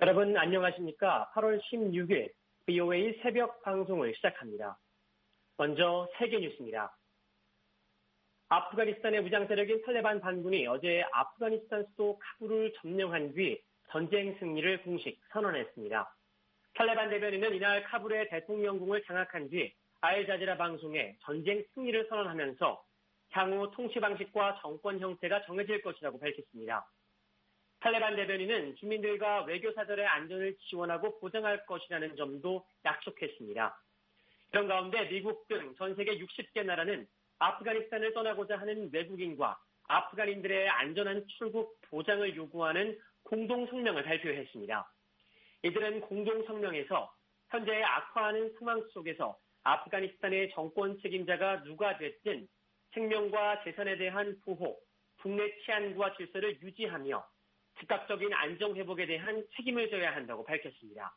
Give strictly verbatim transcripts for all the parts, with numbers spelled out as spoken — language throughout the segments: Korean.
여러분 안녕하십니까? 팔월 십육일 브이오에이 새벽 방송을 시작합니다. 먼저 세계 뉴스입니다. 아프가니스탄의 무장 세력인 탈레반 반군이 어제 아프가니스탄 수도 카불을 점령한 뒤 전쟁 승리를 공식 선언했습니다. 탈레반 대변인은 이날 카불의 대통령궁을 장악한 뒤 알자지라 방송에 전쟁 승리를 선언하면서 향후 통치 방식과 정권 형태가 정해질 것이라고 밝혔습니다. 탈레반 대변인은 주민들과 외교사절의 안전을 지원하고 보장할 것이라는 점도 약속했습니다. 이런 가운데 미국 등 전 세계 육십 개 나라는 아프가니스탄을 떠나고자 하는 외국인과 아프간인들의 안전한 출국 보장을 요구하는 공동성명을 발표했습니다. 이들은 공동성명에서 현재 악화하는 상황 속에서 아프가니스탄의 정권 책임자가 누가 됐든 생명과 재산에 대한 보호, 국내 치안과 질서를 유지하며 즉각적인 안정 회복에 대한 책임을 져야 한다고 밝혔습니다.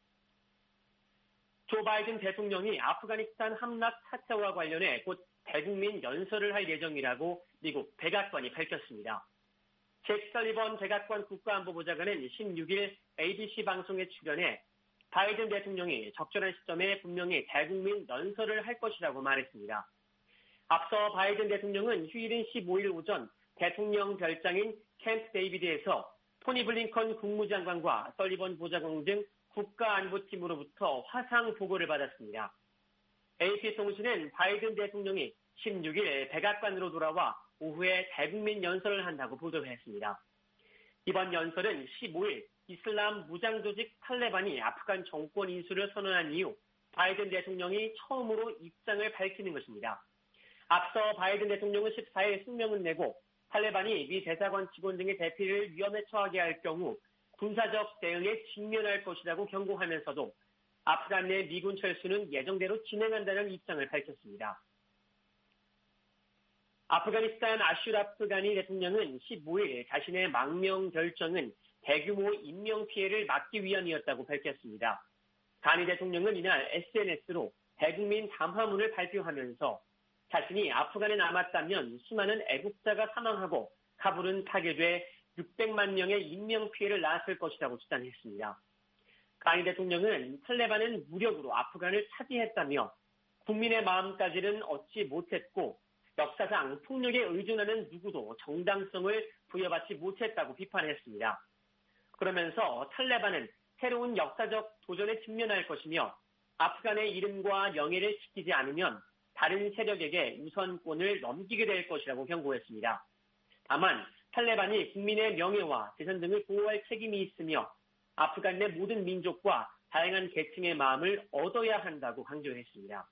조 바이든 대통령이 아프가니스탄 함락 사태와 관련해 곧 대국민 연설을 할 예정이라고 미국 백악관이 밝혔습니다. 잭 설리번 백악관 국가안보보좌관은 십육일 에이비씨 방송에 출연해 바이든 대통령이 적절한 시점에 분명히 대국민 연설을 할 것이라고 말했습니다. 앞서 바이든 대통령은 휴일인 십오일 오전 대통령 별장인 캠프 데이비드에서 토니 블링컨 국무장관과 설리번 보좌관 등 국가안보팀으로부터 화상 보고를 받았습니다. 에이피통신은 바이든 대통령이 십육일 백악관으로 돌아와 오후에 대국민 연설을 한다고 보도했습니다. 이번 연설은 십오일 이슬람 무장조직 탈레반이 아프간 정권 인수를 선언한 이후 바이든 대통령이 처음으로 입장을 밝히는 것입니다. 앞서 바이든 대통령은 십사일声明을 내고 탈레반이 미 대사관 직원 등의 대피를 위험에 처하게 할 경우 군사적 대응에 직면할 것이라고 경고하면서도 아프간 내 미군 철수는 예정대로 진행한다는 입장을 밝혔습니다. 아프가니스탄 아슈라프 가니 대통령은 십오일 자신의 망명 결정은 대규모 인명피해를 막기 위함이었다고 밝혔습니다. 가니 대통령은 이날 에스엔에스로 대국민 담화문을 발표하면서 자신이 아프간에 남았다면 수많은 애국자가 사망하고 카불은 파괴돼 육백만 명의 인명피해를 낳았을 것이라고 주장했습니다. 가니 대통령은 탈레반은 무력으로 아프간을 차지했다며 국민의 마음까지는 얻지 못했고 역사상 폭력에 의존하는 누구도 정당성을 부여받지 못했다고 비판했습니다. 그러면서 탈레반은 새로운 역사적 도전에 직면할 것이며 아프간의 이름과 명예를 지키지 않으면 다른 세력에게 우선권을 넘기게 될 것이라고 경고했습니다. 다만 탈레반이 국민의 명예와 재산 등을 보호할 책임이 있으며 아프간 내 모든 민족과 다양한 계층의 마음을 얻어야 한다고 강조했습니다.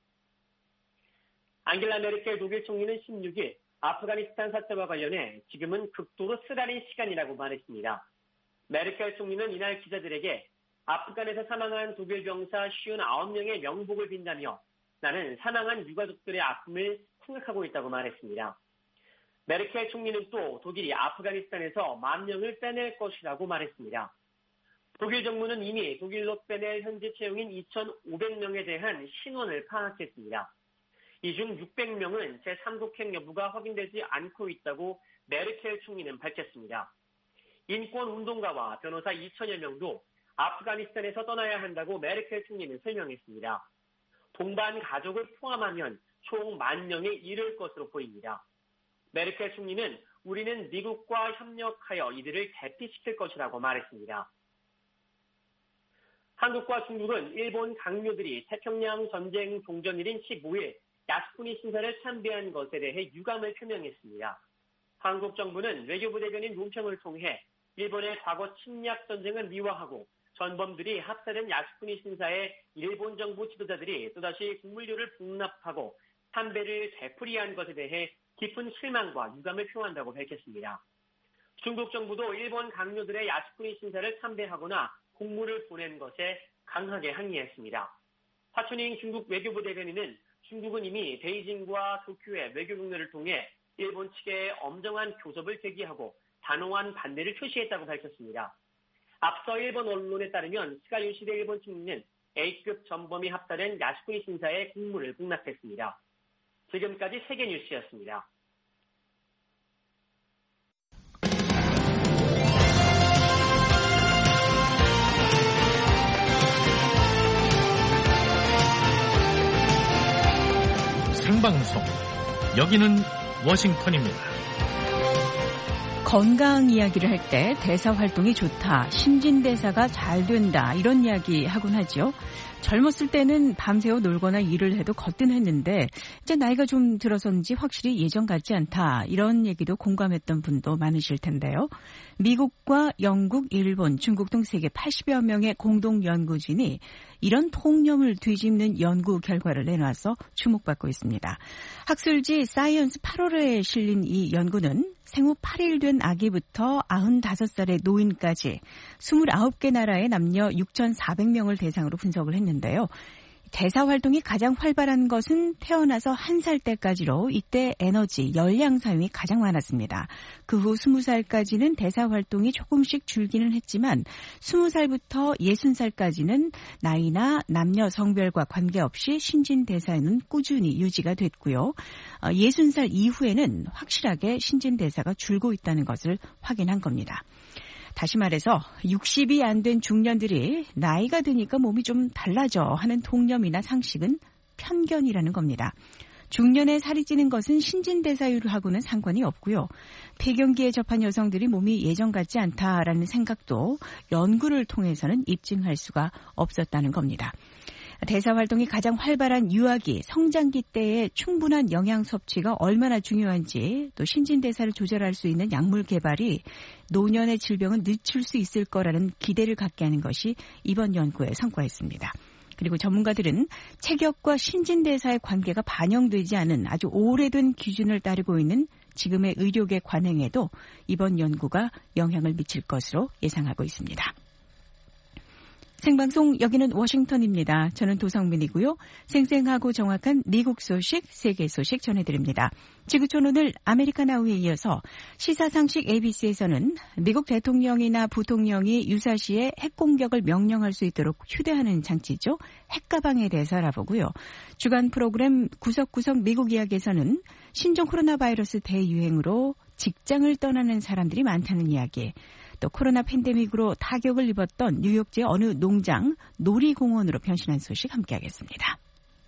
앙겔라 메르켈 독일 총리는 십육일 아프가니스탄 사태와 관련해 지금은 극도로 쓰라린 시간이라고 말했습니다. 메르켈 총리는 이날 기자들에게 아프간에서 사망한 독일 병사 오십구 명의 명복을 빈다며 나는 사망한 유가족들의 아픔을 생각하고 있다고 말했습니다. 메르켈 총리는 또 독일이 아프가니스탄에서 만 명을 빼낼 것이라고 말했습니다. 독일 정부는 이미 독일로 빼낼 현지 채용인 이천오백 명에 대한 신원을 파악했습니다. 이 중 육백 명은 제삼국행 여부가 확인되지 않고 있다고 메르켈 총리는 밝혔습니다. 인권운동가와 변호사 이천여 명도 아프가니스탄에서 떠나야 한다고 메르켈 총리는 설명했습니다. 동반 가족을 포함하면 총 만 명에 이를 것으로 보입니다. 메르켈 총리는 우리는 미국과 협력하여 이들을 대피시킬 것이라고 말했습니다. 한국과 중국은 일본 강요들이 태평양 전쟁 종전일인 십오일 야스쿠니 신사를 참배한 것에 대해 유감을 표명했습니다. 한국 정부는 외교부 대변인 논평을 통해 일본의 과거 침략 전쟁을 미화하고 전범들이 합사된 야스쿠니 신사에 일본 정부 지도자들이 또다시 국물료를 복납하고 참배를 되풀이한 것에 대해 깊은 실망과 유감을 표한다고 밝혔습니다. 중국 정부도 일본 강요들의 야스쿠니 신사를 참배하거나 공물을 보낸 것에 강하게 항의했습니다. 화춘잉 중국 외교부 대변인은 중국은 이미 베이징과 도쿄의 외교 경로를 통해 일본 측에 엄정한 교섭을 제기하고 단호한 반대를 표시했다고 밝혔습니다. 앞서 일본 언론에 따르면 스가 요시대 일본 총리는 A급 전범이 합사된 야스쿠니 신사의 공물을 공납했습니다. 지금까지 세계 뉴스였습니다. 방송. 여기는 워싱턴입니다. 건강 이야기를 할 때 대사 활동이 좋다, 신진대사가 잘 된다 이런 이야기 하곤 하죠. 젊었을 때는 밤새워 놀거나 일을 해도 거뜬했는데 이제 나이가 좀 들어서인지 확실히 예전 같지 않다 이런 얘기도 공감했던 분도 많으실 텐데요. 미국과 영국, 일본, 중국 등 세계 팔십여 명의 공동 연구진이 이런 통념을 뒤집는 연구 결과를 내놔서 주목받고 있습니다. 학술지 사이언스 팔 월에 실린 이 연구는 생후 팔 일 된 아기부터 아흔다섯 살의 노인까지 스물아홉 개 나라의 남녀 육천사백 명을 대상으로 분석을 했는데요. 대사 활동이 가장 활발한 것은 태어나서 한 살 때까지로 이때 에너지, 열량 사용이 가장 많았습니다. 그 후 스무 살까지는 대사 활동이 조금씩 줄기는 했지만 스무 살부터 예순 살까지는 나이나 남녀 성별과 관계없이 신진대사는 꾸준히 유지가 됐고요. 예순 살 이후에는 확실하게 신진대사가 줄고 있다는 것을 확인한 겁니다. 다시 말해서 육십이 안 된 중년들이 나이가 드니까 몸이 좀 달라져 하는 통념이나 상식은 편견이라는 겁니다. 중년에 살이 찌는 것은 신진대사율하고는 상관이 없고요. 폐경기에 접한 여성들이 몸이 예전 같지 않다라는 생각도 연구를 통해서는 입증할 수가 없었다는 겁니다. 대사 활동이 가장 활발한 유아기, 성장기 때의 충분한 영양 섭취가 얼마나 중요한지, 또 신진대사를 조절할 수 있는 약물 개발이 노년의 질병을 늦출 수 있을 거라는 기대를 갖게 하는 것이 이번 연구의 성과였습니다. 그리고 전문가들은 체격과 신진대사의 관계가 반영되지 않은 아주 오래된 기준을 따르고 있는 지금의 의료계 관행에도 이번 연구가 영향을 미칠 것으로 예상하고 있습니다. 생방송 여기는 워싱턴입니다. 저는 도성민이고요. 생생하고 정확한 미국 소식, 세계 소식 전해드립니다. 지구촌 오늘 아메리카나우에 이어서 시사상식 에이비씨에서는 미국 대통령이나 부통령이 유사시에 핵공격을 명령할 수 있도록 휴대하는 장치죠. 핵가방에 대해서 알아보고요. 주간 프로그램 구석구석 미국 이야기에서는 신종 코로나 바이러스 대유행으로 직장을 떠나는 사람들이 많다는 이야기, 또 코로나 팬데믹으로 타격을 입었던 뉴욕지의 어느 농장, 놀이공원으로 변신한 소식 함께하겠습니다.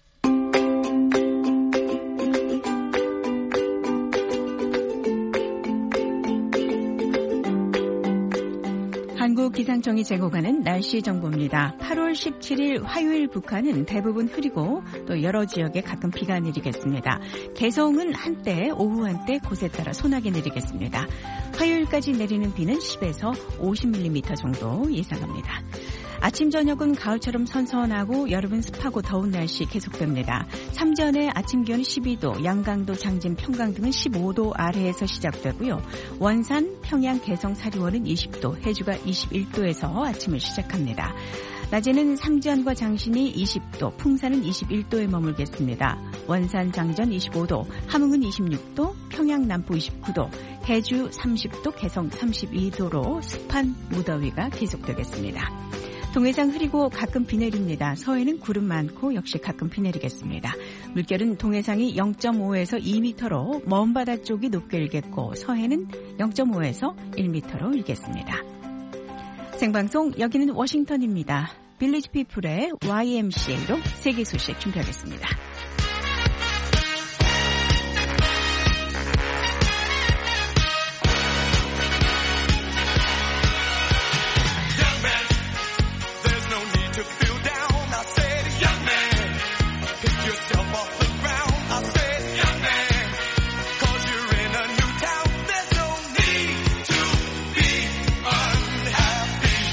한국기상청이 제공하는 날씨 정보입니다. 팔월 십칠일 화요일 북한은 대부분 흐리고 또 여러 지역에 가끔 비가 내리겠습니다. 개성은 한때, 오후 한때 곳에 따라 소나기 내리겠습니다. 화요일까지 내리는 비는 십에서 오십 밀리미터 정도 예상합니다. 아침 저녁은 가을처럼 선선하고 여름은 습하고 더운 날씨 계속됩니다. 삼전의 아침 기온이 십이 도, 양강도, 장진, 평강 등은 십오 도 아래에서 시작되고요. 원산, 평양, 개성, 사리원은 이십 도, 해주가 이십일 도에서 아침을 시작합니다. 낮에는 삼전과 장신이 이십 도, 풍산은 이십일 도에 머물겠습니다. 원산, 장전 이십오 도, 함흥은 이십육 도, 평양 남부 이십구 도, 해주 삼십 도, 개성 삼십이 도로 습한 무더위가 계속되겠습니다. 동해상 흐리고 가끔 비 내립니다. 서해는 구름 많고 역시 가끔 비 내리겠습니다. 물결은 동해상이 영 점 오에서 이 미터로 먼 바다 쪽이 높게 일겠고 서해는 영 점 오에서 일 미터로 일겠습니다. 생방송 여기는 워싱턴입니다. 빌리지 피플의 와이엠씨에이로 세계 소식 준비하겠습니다.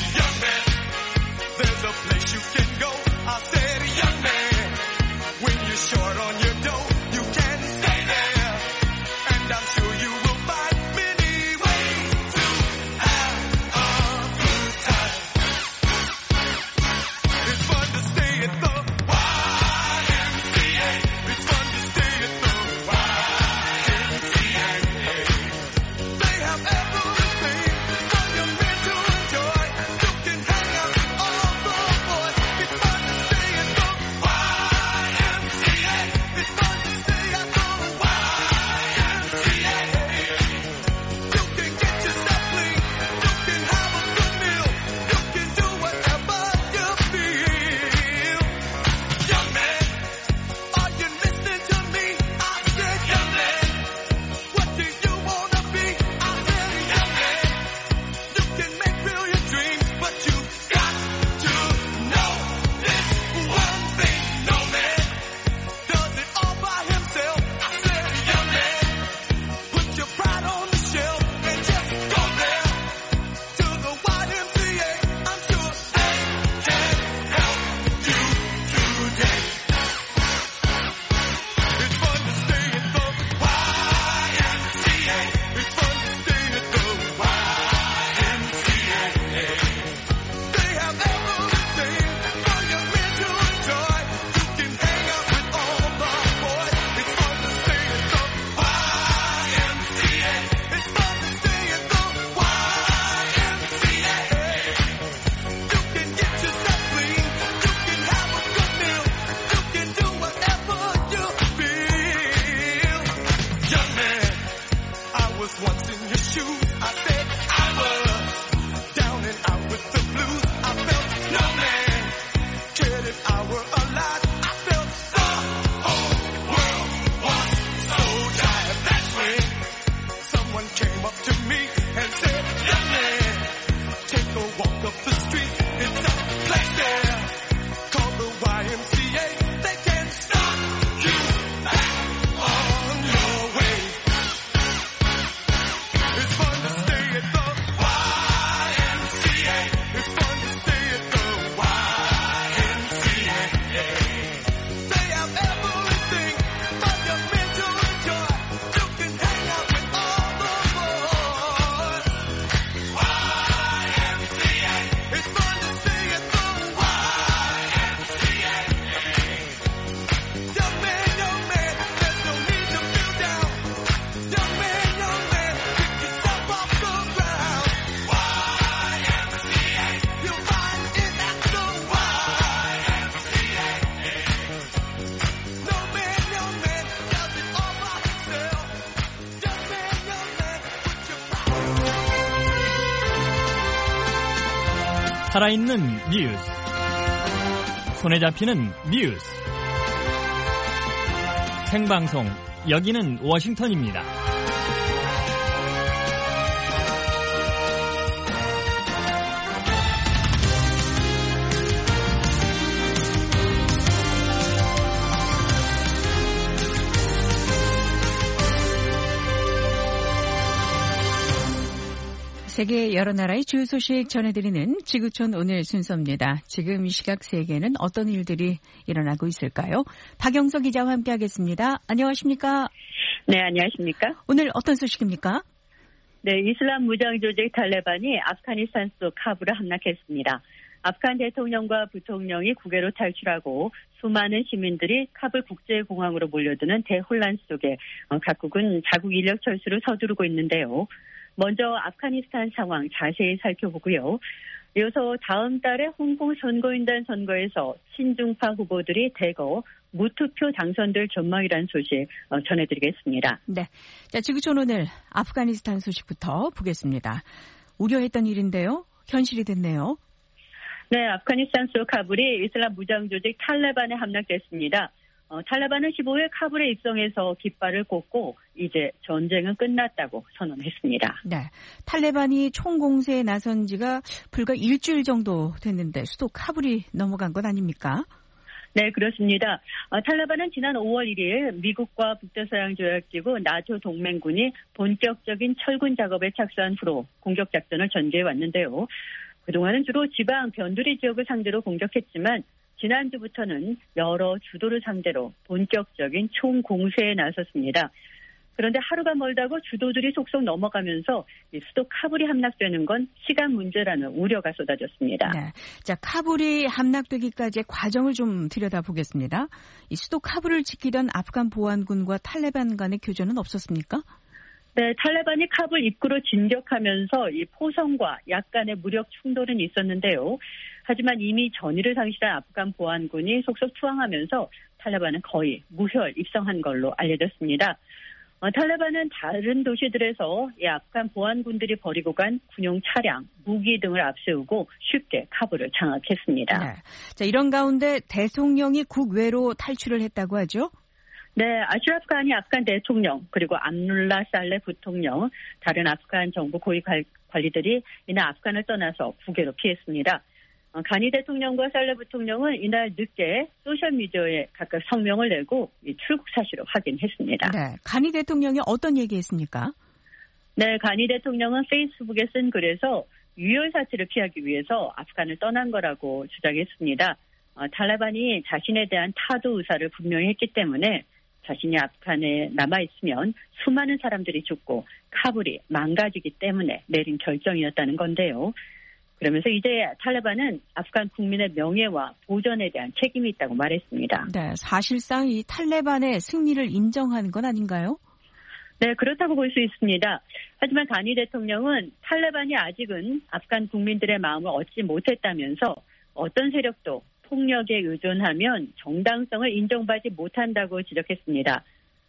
When you 살아있는 뉴스, 손에 잡히는 뉴스, 생방송, 여기는 워싱턴입니다. 세계 여러 나라의 주요 소식 전해드리는 지구촌 오늘 순서입니다. 지금 이 시각 세계는 어떤 일들이 일어나고 있을까요? 박영석 기자와 함께하겠습니다. 안녕하십니까? 네, 안녕하십니까? 오늘 어떤 소식입니까? 네, 이슬람 무장 조직 탈레반이 아프가니스탄 수도 카불에 함락했습니다. 아프간 대통령과 부통령이 국외로 탈출하고 수많은 시민들이 카불 국제공항으로 몰려드는 대혼란 속에 각국은 자국 인력 철수를 서두르고 있는데요. 먼저 아프가니스탄 상황 자세히 살펴보고요. 이어서 다음 달에 홍콩 선거인단 선거에서 친중파 후보들이 대거 무투표 당선될 전망이라는 소식 전해드리겠습니다. 네, 자 지구촌 오늘 아프가니스탄 소식부터 보겠습니다. 우려했던 일인데요. 현실이 됐네요. 네, 아프가니스탄 수도 카불이 이슬람 무장 조직 탈레반에 함락됐습니다. 어, 탈레반은 십오 일 카불에 입성해서 깃발을 꽂고 이제 전쟁은 끝났다고 선언했습니다. 네, 탈레반이 총공세에 나선 지가 불과 일주일 정도 됐는데 수도 카불이 넘어간 건 아닙니까? 네, 그렇습니다. 어, 탈레반은 지난 오월 일일 미국과 북대서양조약기구 나토 동맹군이 본격적인 철군 작업에 착수한 후로 공격 작전을 전개해 왔는데요. 그동안은 주로 지방 변두리 지역을 상대로 공격했지만 지난주부터는 여러 주도를 상대로 본격적인 총공세에 나섰습니다. 그런데 하루가 멀다고 주도들이 속속 넘어가면서 수도 카불이 함락되는 건 시간 문제라는 우려가 쏟아졌습니다. 네, 자 카불이 함락되기까지의 과정을 좀 들여다보겠습니다. 이 수도 카불을 지키던 아프간 보안군과 탈레반 간의 교전은 없었습니까? 네, 탈레반이 카불 입구로 진격하면서 이 포성과 약간의 무력 충돌은 있었는데요. 하지만 이미 전의를 상실한 아프간 보안군이 속속 투항하면서 탈레반은 거의 무혈 입성한 걸로 알려졌습니다. 어, 탈레반은 다른 도시들에서 이 아프간 보안군들이 버리고 간 군용 차량, 무기 등을 앞세우고 쉽게 카불을 장악했습니다. 네. 자, 이런 가운데 대통령이 국외로 탈출을 했다고 하죠? 네, 아슈라프 가니 아프간 대통령 그리고 암룰라 살레 부통령, 다른 아프간 정부 고위 관리들이 이날 아프간을 떠나서 국외로 피했습니다. 가니 대통령과 살레 부통령은 이날 늦게 소셜미디어에 각각 성명을 내고 출국 사실을 확인했습니다. 네, 가니 대통령이 어떤 얘기했습니까? 네, 가니 대통령은 페이스북에 쓴 글에서 유혈 사태를 피하기 위해서 아프간을 떠난 거라고 주장했습니다. 어, 탈레반이 자신에 대한 타도 의사를 분명히 했기 때문에 자신이 아프간에 남아있으면 수많은 사람들이 죽고 카불이 망가지기 때문에 내린 결정이었다는 건데요. 그러면서 이제 탈레반은 아프간 국민의 명예와 보전에 대한 책임이 있다고 말했습니다. 네, 사실상 이 탈레반의 승리를 인정하는 건 아닌가요? 네, 그렇다고 볼 수 있습니다. 하지만 가니 대통령은 탈레반이 아직은 아프간 국민들의 마음을 얻지 못했다면서 어떤 세력도 폭력에 의존하면 정당성을 인정받지 못한다고 지적했습니다.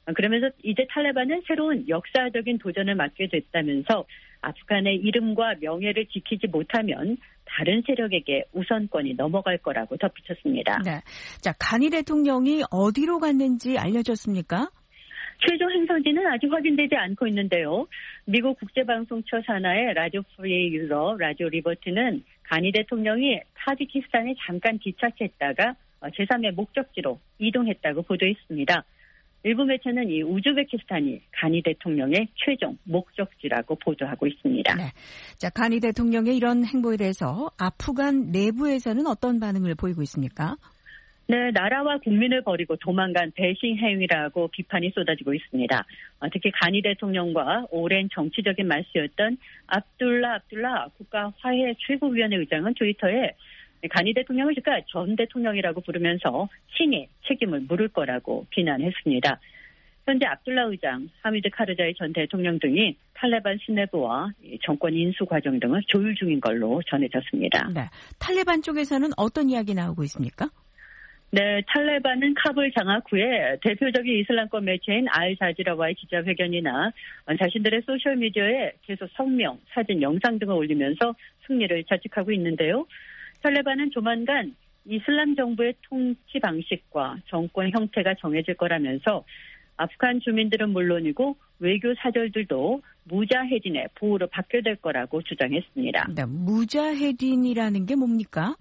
그러면서 이제 탈레반은 새로운 역사적인 도전을 맞게 됐다면서 아프간의 이름과 명예를 지키지 못하면 다른 세력에게 우선권이 넘어갈 거라고 덧붙였습니다. 네. 자, 가니 대통령이 어디로 갔는지 알려졌습니까? 최종 행선지는 아직 확인되지 않고 있는데요. 미국 국제방송처 산하의 라디오 프리 유럽, 라디오 리버트는 가니 대통령이 타지키스탄에 잠깐 기착했다가 제삼의 목적지로 이동했다고 보도했습니다. 일부 매체는 이 우즈베키스탄이 가니 대통령의 최종 목적지라고 보도하고 있습니다. 네. 자, 가니 대통령의 이런 행보에 대해서 아프간 내부에서는 어떤 반응을 보이고 있습니까? 네, 나라와 국민을 버리고 도망간 배신 행위라고 비판이 쏟아지고 있습니다. 특히 가니 대통령과 오랜 정치적인 말수였던 압둘라 압둘라 국가화해 최고위원회 의장은 트위터에 가니 대통령을 그러니까 전 대통령이라고 부르면서 친히 책임을 물을 거라고 비난했습니다. 현재 압둘라 의장, 하미드 카르자이 전 대통령 등이 탈레반 수뇌부와 정권 인수 과정 등을 조율 중인 걸로 전해졌습니다. 네, 탈레반 쪽에서는 어떤 이야기 나오고 있습니까? 네, 탈레반은 카불 장악 후에 대표적인 이슬람권 매체인 알자지라와의 기자회견이나 자신들의 소셜미디어에 계속 성명, 사진, 영상 등을 올리면서 승리를 자책하고 있는데요. 탈레반은 조만간 이슬람 정부의 통치 방식과 정권 형태가 정해질 거라면서 아프간 주민들은 물론이고 외교 사절들도 무자헤딘의 보호로 받게 될 거라고 주장했습니다. 네, 무자헤딘이라는 게 뭡니까?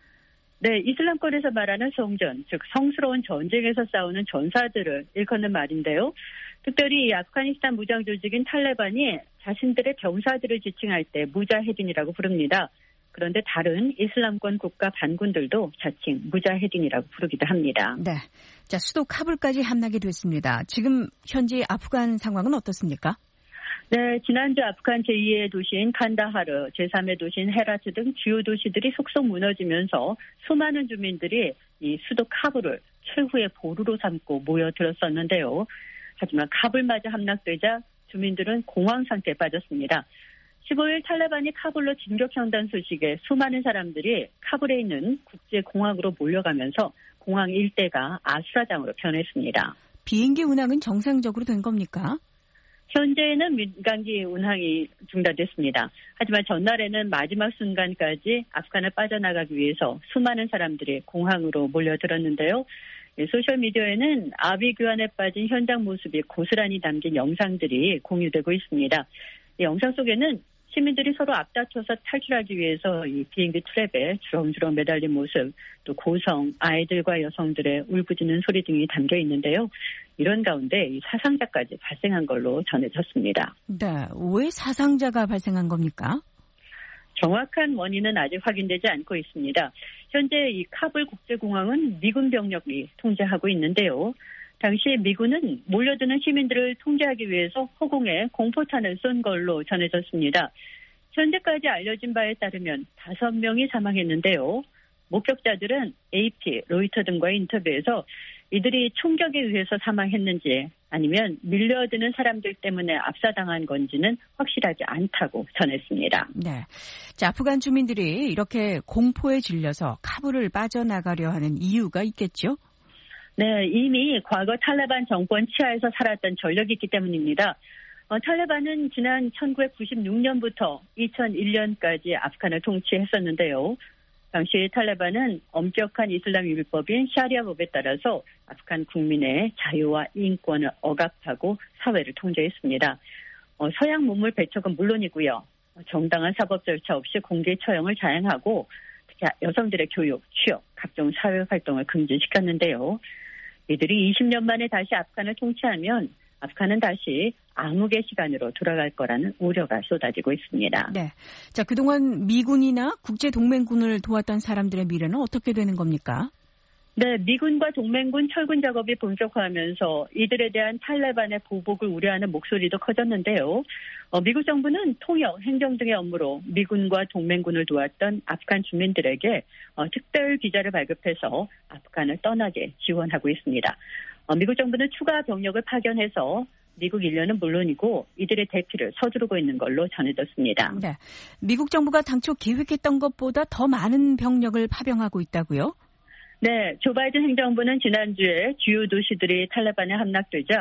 네, 이슬람권에서 말하는 성전, 즉 성스러운 전쟁에서 싸우는 전사들을 일컫는 말인데요. 특별히 아프가니스탄 무장 조직인 탈레반이 자신들의 병사들을 지칭할 때 무자헤딘이라고 부릅니다. 그런데 다른 이슬람권 국가 반군들도 자칭 무자헤딘이라고 부르기도 합니다. 네, 자 수도 카불까지 함락이 됐습니다. 지금 현재 아프간 상황은 어떻습니까? 네, 지난주 아프간 제이의 도시인 칸다하르, 제삼의 도시인 헤라트 등 주요 도시들이 속속 무너지면서 수많은 주민들이 이 수도 카불을 최후의 보루로 삼고 모여들었었는데요. 하지만 카불마저 함락되자 주민들은 공황 상태에 빠졌습니다. 십오일 탈레반이 카불로 진격한다는 소식에 수많은 사람들이 카불에 있는 국제공항으로 몰려가면서 공항 일대가 아수라장으로 변했습니다. 비행기 운항은 정상적으로 된 겁니까? 현재는 민간기 운항이 중단됐습니다. 하지만 전날에는 마지막 순간까지 아프간을 빠져나가기 위해서 수많은 사람들이 공항으로 몰려들었는데요. 소셜미디어에는 아비 교환에 빠진 현장 모습이 고스란히 담긴 영상들이 공유되고 있습니다. 이 영상 속에는 시민들이 서로 앞다퉈서 탈출하기 위해서 이 비행기 트랩에 주렁주렁 매달린 모습, 또 고성, 아이들과 여성들의 울부짖는 소리 등이 담겨 있는데요. 이런 가운데 이 사상자까지 발생한 걸로 전해졌습니다. 네, 왜 사상자가 발생한 겁니까? 정확한 원인은 아직 확인되지 않고 있습니다. 현재 이 카불 국제공항은 미군 병력이 통제하고 있는데요. 당시 미군은 몰려드는 시민들을 통제하기 위해서 허공에 공포탄을 쏜 걸로 전해졌습니다. 현재까지 알려진 바에 따르면 다섯 명이 사망했는데요. 목격자들은 에이피, 로이터 등과의 인터뷰에서 이들이 총격에 의해서 사망했는지 아니면 밀려드는 사람들 때문에 압사당한 건지는 확실하지 않다고 전했습니다. 네, 자, 아프간 주민들이 이렇게 공포에 질려서 카불을 빠져나가려 하는 이유가 있겠죠? 네, 이미 과거 탈레반 정권 치하에서 살았던 전력이 있기 때문입니다. 어, 탈레반은 지난 천구백구십육년부터 이천일년까지 아프간을 통치했었는데요. 당시 탈레반은 엄격한 이슬람 율법인 샤리아법에 따라서 아프간 국민의 자유와 인권을 억압하고 사회를 통제했습니다. 어, 서양 문물 배척은 물론이고요. 정당한 사법 절차 없이 공개 처형을 자행하고 특히 여성들의 교육, 취업, 각종 사회 활동을 금지시켰는데요. 이들이 이십년 만에 다시 아프간을 통치하면 아프간은 다시 암흑의 시간으로 돌아갈 거라는 우려가 쏟아지고 있습니다. 네, 자 그동안 미군이나 국제동맹군을 도왔던 사람들의 미래는 어떻게 되는 겁니까? 네, 미군과 동맹군 철군 작업이 본격화하면서 이들에 대한 탈레반의 보복을 우려하는 목소리도 커졌는데요. 어, 미국 정부는 통역, 행정 등의 업무로 미군과 동맹군을 도왔던 아프간 주민들에게 어, 특별 비자를 발급해서 아프간을 떠나게 지원하고 있습니다. 어, 미국 정부는 추가 병력을 파견해서 미국 인력은 물론이고 이들의 대피를 서두르고 있는 걸로 전해졌습니다. 네, 미국 정부가 당초 계획했던 것보다 더 많은 병력을 파병하고 있다고요? 네, 조 바이든 행정부는 지난주에 주요 도시들이 탈레반에 함락되자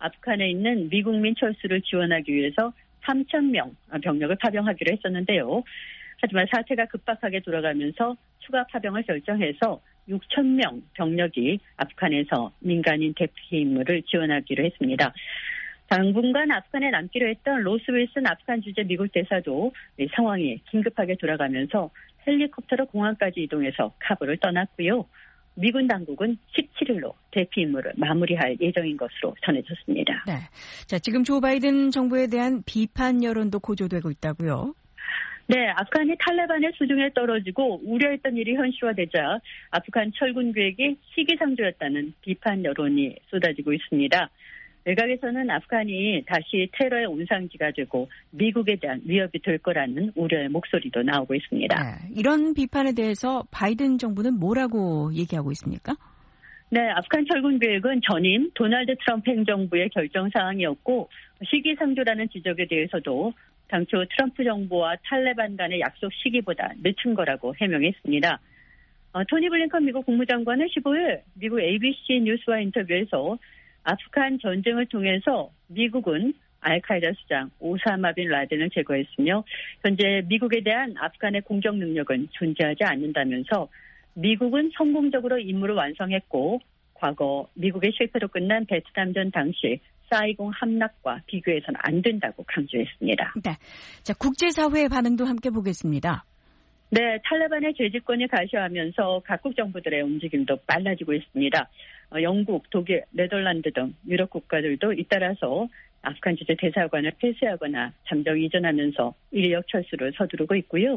아프간에 있는 미국민 철수를 지원하기 위해서 삼천 명 병력을 파병하기로 했었는데요. 하지만 사태가 급박하게 돌아가면서 추가 파병을 결정해서 육천 명 병력이 아프간에서 민간인 대피 임무를 지원하기로 했습니다. 당분간 아프간에 남기로 했던 로스 윌슨 아프간 주재 미국 대사도 상황이 긴급하게 돌아가면서 헬리콥터로 공항까지 이동해서 카불을 떠났고요. 미군 당국은 십칠 일로 대피 임무를 마무리할 예정인 것으로 전해졌습니다. 네, 자 지금 조 바이든 정부에 대한 비판 여론도 고조되고 있다고요? 네, 아프간이 탈레반의 수중에 떨어지고 우려했던 일이 현실화되자 아프간 철군 계획이 시기상조였다는 비판 여론이 쏟아지고 있습니다. 외곽에서는 아프간이 다시 테러의 온상지가 되고 미국에 대한 위협이 될 거라는 우려의 목소리도 나오고 있습니다. 네, 이런 비판에 대해서 바이든 정부는 뭐라고 얘기하고 있습니까? 네, 아프간 철군 계획은 전임 도널드 트럼프 행정부의 결정 사항이었고 시기상조라는 지적에 대해서도 당초 트럼프 정부와 탈레반 간의 약속 시기보다 늦춘 거라고 해명했습니다. 어, 토니 블링컨 미국 국무장관은 십오 일 미국 에이비씨 뉴스와 인터뷰에서 아프간 전쟁을 통해서 미국은 알카이다 수장 오사마 빈 라덴을 제거했으며 현재 미국에 대한 아프간의 공격 능력은 존재하지 않는다면서 미국은 성공적으로 임무를 완성했고 과거 미국의 실패로 끝난 베트남전 당시 사이공 함락과 비교해서는 안 된다고 강조했습니다. 네, 자 국제사회의 반응도 함께 보겠습니다. 네, 탈레반의 재집권이 가시하면서 각국 정부들의 움직임도 빨라지고 있습니다. 어, 영국, 독일, 네덜란드 등 유럽 국가들도 잇따라서 아프간 주재 대사관을 폐쇄하거나 잠정 이전하면서 인력 철수를 서두르고 있고요.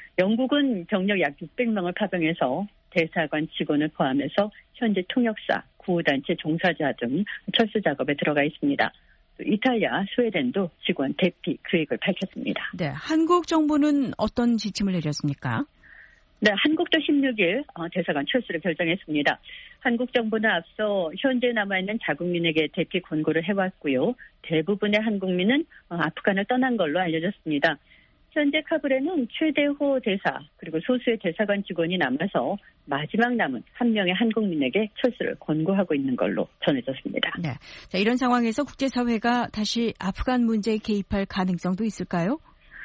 영국은 병력 약 육백 명을 파병해서 대사관 직원을 포함해서 현지 통역사, 구호단체 종사자 등 철수 작업에 들어가 있습니다. 이탈리아, 스웨덴도 직원 대피 계획을 밝혔습니다. 네, 한국 정부는 어떤 지침을 내렸습니까? 네, 한국도 십육 일 대사관 철수를 결정했습니다. 한국 정부는 앞서 현재 남아있는 자국민에게 대피 권고를 해왔고요. 대부분의 한국민은 아프간을 떠난 걸로 알려졌습니다. 현재 카불에는 최대호 대사 그리고 소수의 대사관 직원이 남아서 마지막 남은 한 명의 한국민에게 철수를 권고하고 있는 걸로 전해졌습니다. 네, 자, 이런 상황에서 국제사회가 다시 아프간 문제에 개입할 가능성도 있을까요?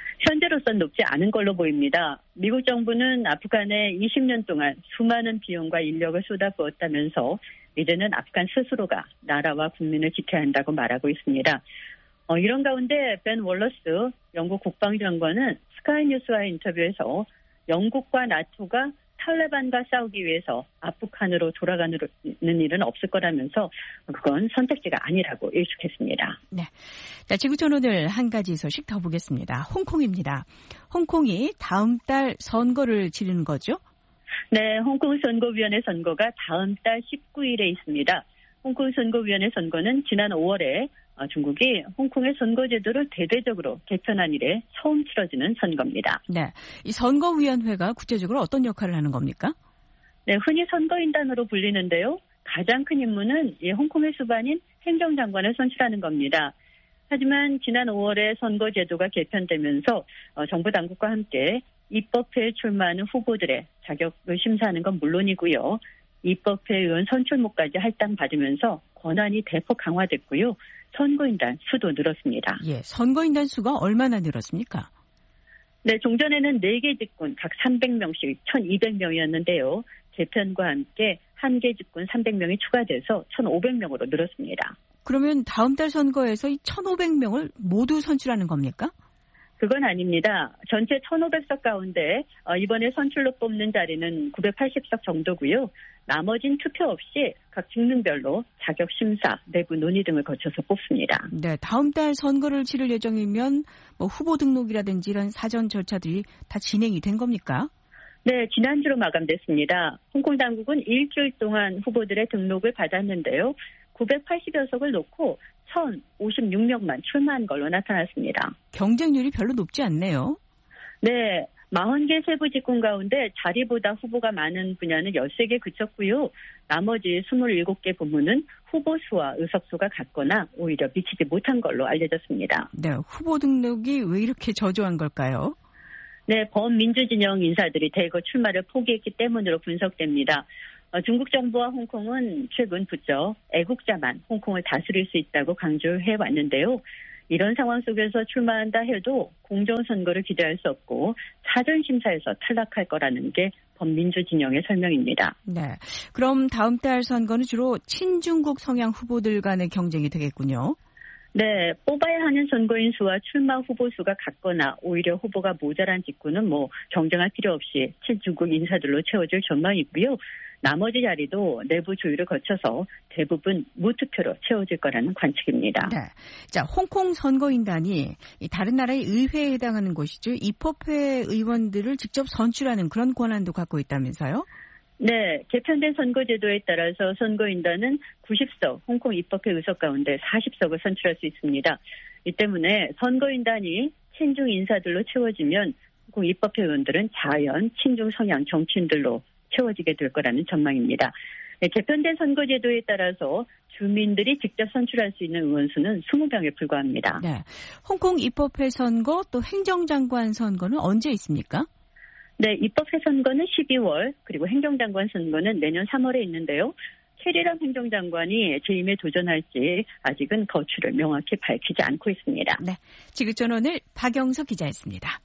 현재로선 높지 않은 걸로 보입니다. 미국 정부는 아프간에 이십 년 동안 수많은 비용과 인력을 쏟아부었다면서 이제는 아프간 스스로가 나라와 국민을 지켜야 한다고 말하고 있습니다. 어, 이런 가운데 벤 월러스 영국 국방장관은 스카이뉴스와의 인터뷰에서 영국과 나토가 탈레반과 싸우기 위해서 아프간으로 돌아가는 일은 없을 거라면서 그건 선택지가 아니라고 일축했습니다. 네, 자, 지구촌 오늘 한 가지 소식 더 보겠습니다. 홍콩입니다. 홍콩이 다음 달 선거를 치르는 거죠? 네, 홍콩 선거위원회 선거가 다음 달 십구 일에 있습니다. 홍콩 선거위원회 선거는 지난 오월에 중국이 홍콩의 선거제도를 대대적으로 개편한 이래 처음 치러지는 선거입니다. 네, 이 선거위원회가 구체적으로 어떤 역할을 하는 겁니까? 네, 흔히 선거인단으로 불리는데요. 가장 큰 임무는 이 홍콩의 수반인 행정장관을 선출하는 겁니다. 하지만 지난 오월에 선거제도가 개편되면서 정부 당국과 함께 입법회에 출마하는 후보들의 자격을 심사하는 건 물론이고요. 입법회 의원 선출목까지 할당받으면서 권한이 대폭 강화됐고요. 선거인단 수도 늘었습니다. 예, 선거인단 수가 얼마나 늘었습니까? 네, 종전에는 네 개 직군 각 삼백 명씩 천이백 명이었는데요. 개편과 함께 한 개 직군 삼백 명이 추가돼서 천오백 명으로 늘었습니다. 그러면 다음 달 선거에서 이 천오백 명을 모두 선출하는 겁니까? 그건 아닙니다. 전체 천오백 석 가운데 이번에 선출로 뽑는 자리는 구백팔십 석 정도고요. 나머진 투표 없이 각 직능별로 자격 심사, 내부 논의 등을 거쳐서 뽑습니다. 네, 다음 달 선거를 치를 예정이면 뭐 후보 등록이라든지 이런 사전 절차들이 다 진행이 된 겁니까? 네, 지난주로 마감됐습니다. 홍콩 당국은 일주일 동안 후보들의 등록을 받았는데요. 구백팔십여 석을 놓고 천오십육 명만 출마한 걸로 나타났습니다. 경쟁률이 별로 높지 않네요. 네, 사십 개 세부 직군 가운데 자리보다 후보가 많은 분야는 열세 개 그쳤고요. 나머지 이십칠 개 부문은 후보 수와 의석 수가 같거나 오히려 미치지 못한 걸로 알려졌습니다. 네, 후보 등록이 왜 이렇게 저조한 걸까요? 네, 범민주진영 인사들이 대거 출마를 포기했기 때문으로 분석됩니다. 중국 정부와 홍콩은 최근 부쩍 애국자만 홍콩을 다스릴 수 있다고 강조해 왔는데요. 이런 상황 속에서 출마한다 해도 공정선거를 기대할 수 없고 사전심사에서 탈락할 거라는 게 범민주 진영의 설명입니다. 네. 그럼 다음 달 선거는 주로 친중국 성향 후보들 간의 경쟁이 되겠군요. 네, 뽑아야 하는 선거인 수와 출마 후보 수가 같거나 오히려 후보가 모자란 직구는 뭐 경쟁할 필요 없이 친중국 인사들로 채워질 전망이고요. 나머지 자리도 내부 조율을 거쳐서 대부분 무투표로 채워질 거라는 관측입니다. 네. 자, 홍콩 선거인단이 다른 나라의 의회에 해당하는 곳이죠. 입법회 의원들을 직접 선출하는 그런 권한도 갖고 있다면서요? 네, 개편된 선거제도에 따라서 선거인단은 구십 석 홍콩 입법회 의석 가운데 사십 석을 선출할 수 있습니다. 이 때문에 선거인단이 친중 인사들로 채워지면 홍콩 입법회 의원들은 자연 친중 성향 정치인들로 채워지게 될 거라는 전망입니다. 네, 개편된 선거제도에 따라서 주민들이 직접 선출할 수 있는 의원 수는 이십 명에 불과합니다. 네, 홍콩 입법회 선거 또 행정장관 선거는 언제 있습니까? 네, 입법회 선거는 십이월, 그리고 행정장관 선거는 내년 삼월에 있는데요. 캐리람 행정장관이 재임에 도전할지 아직은 거취를 명확히 밝히지 않고 있습니다. 네, 지구촌 오늘 박영석 기자였습니다.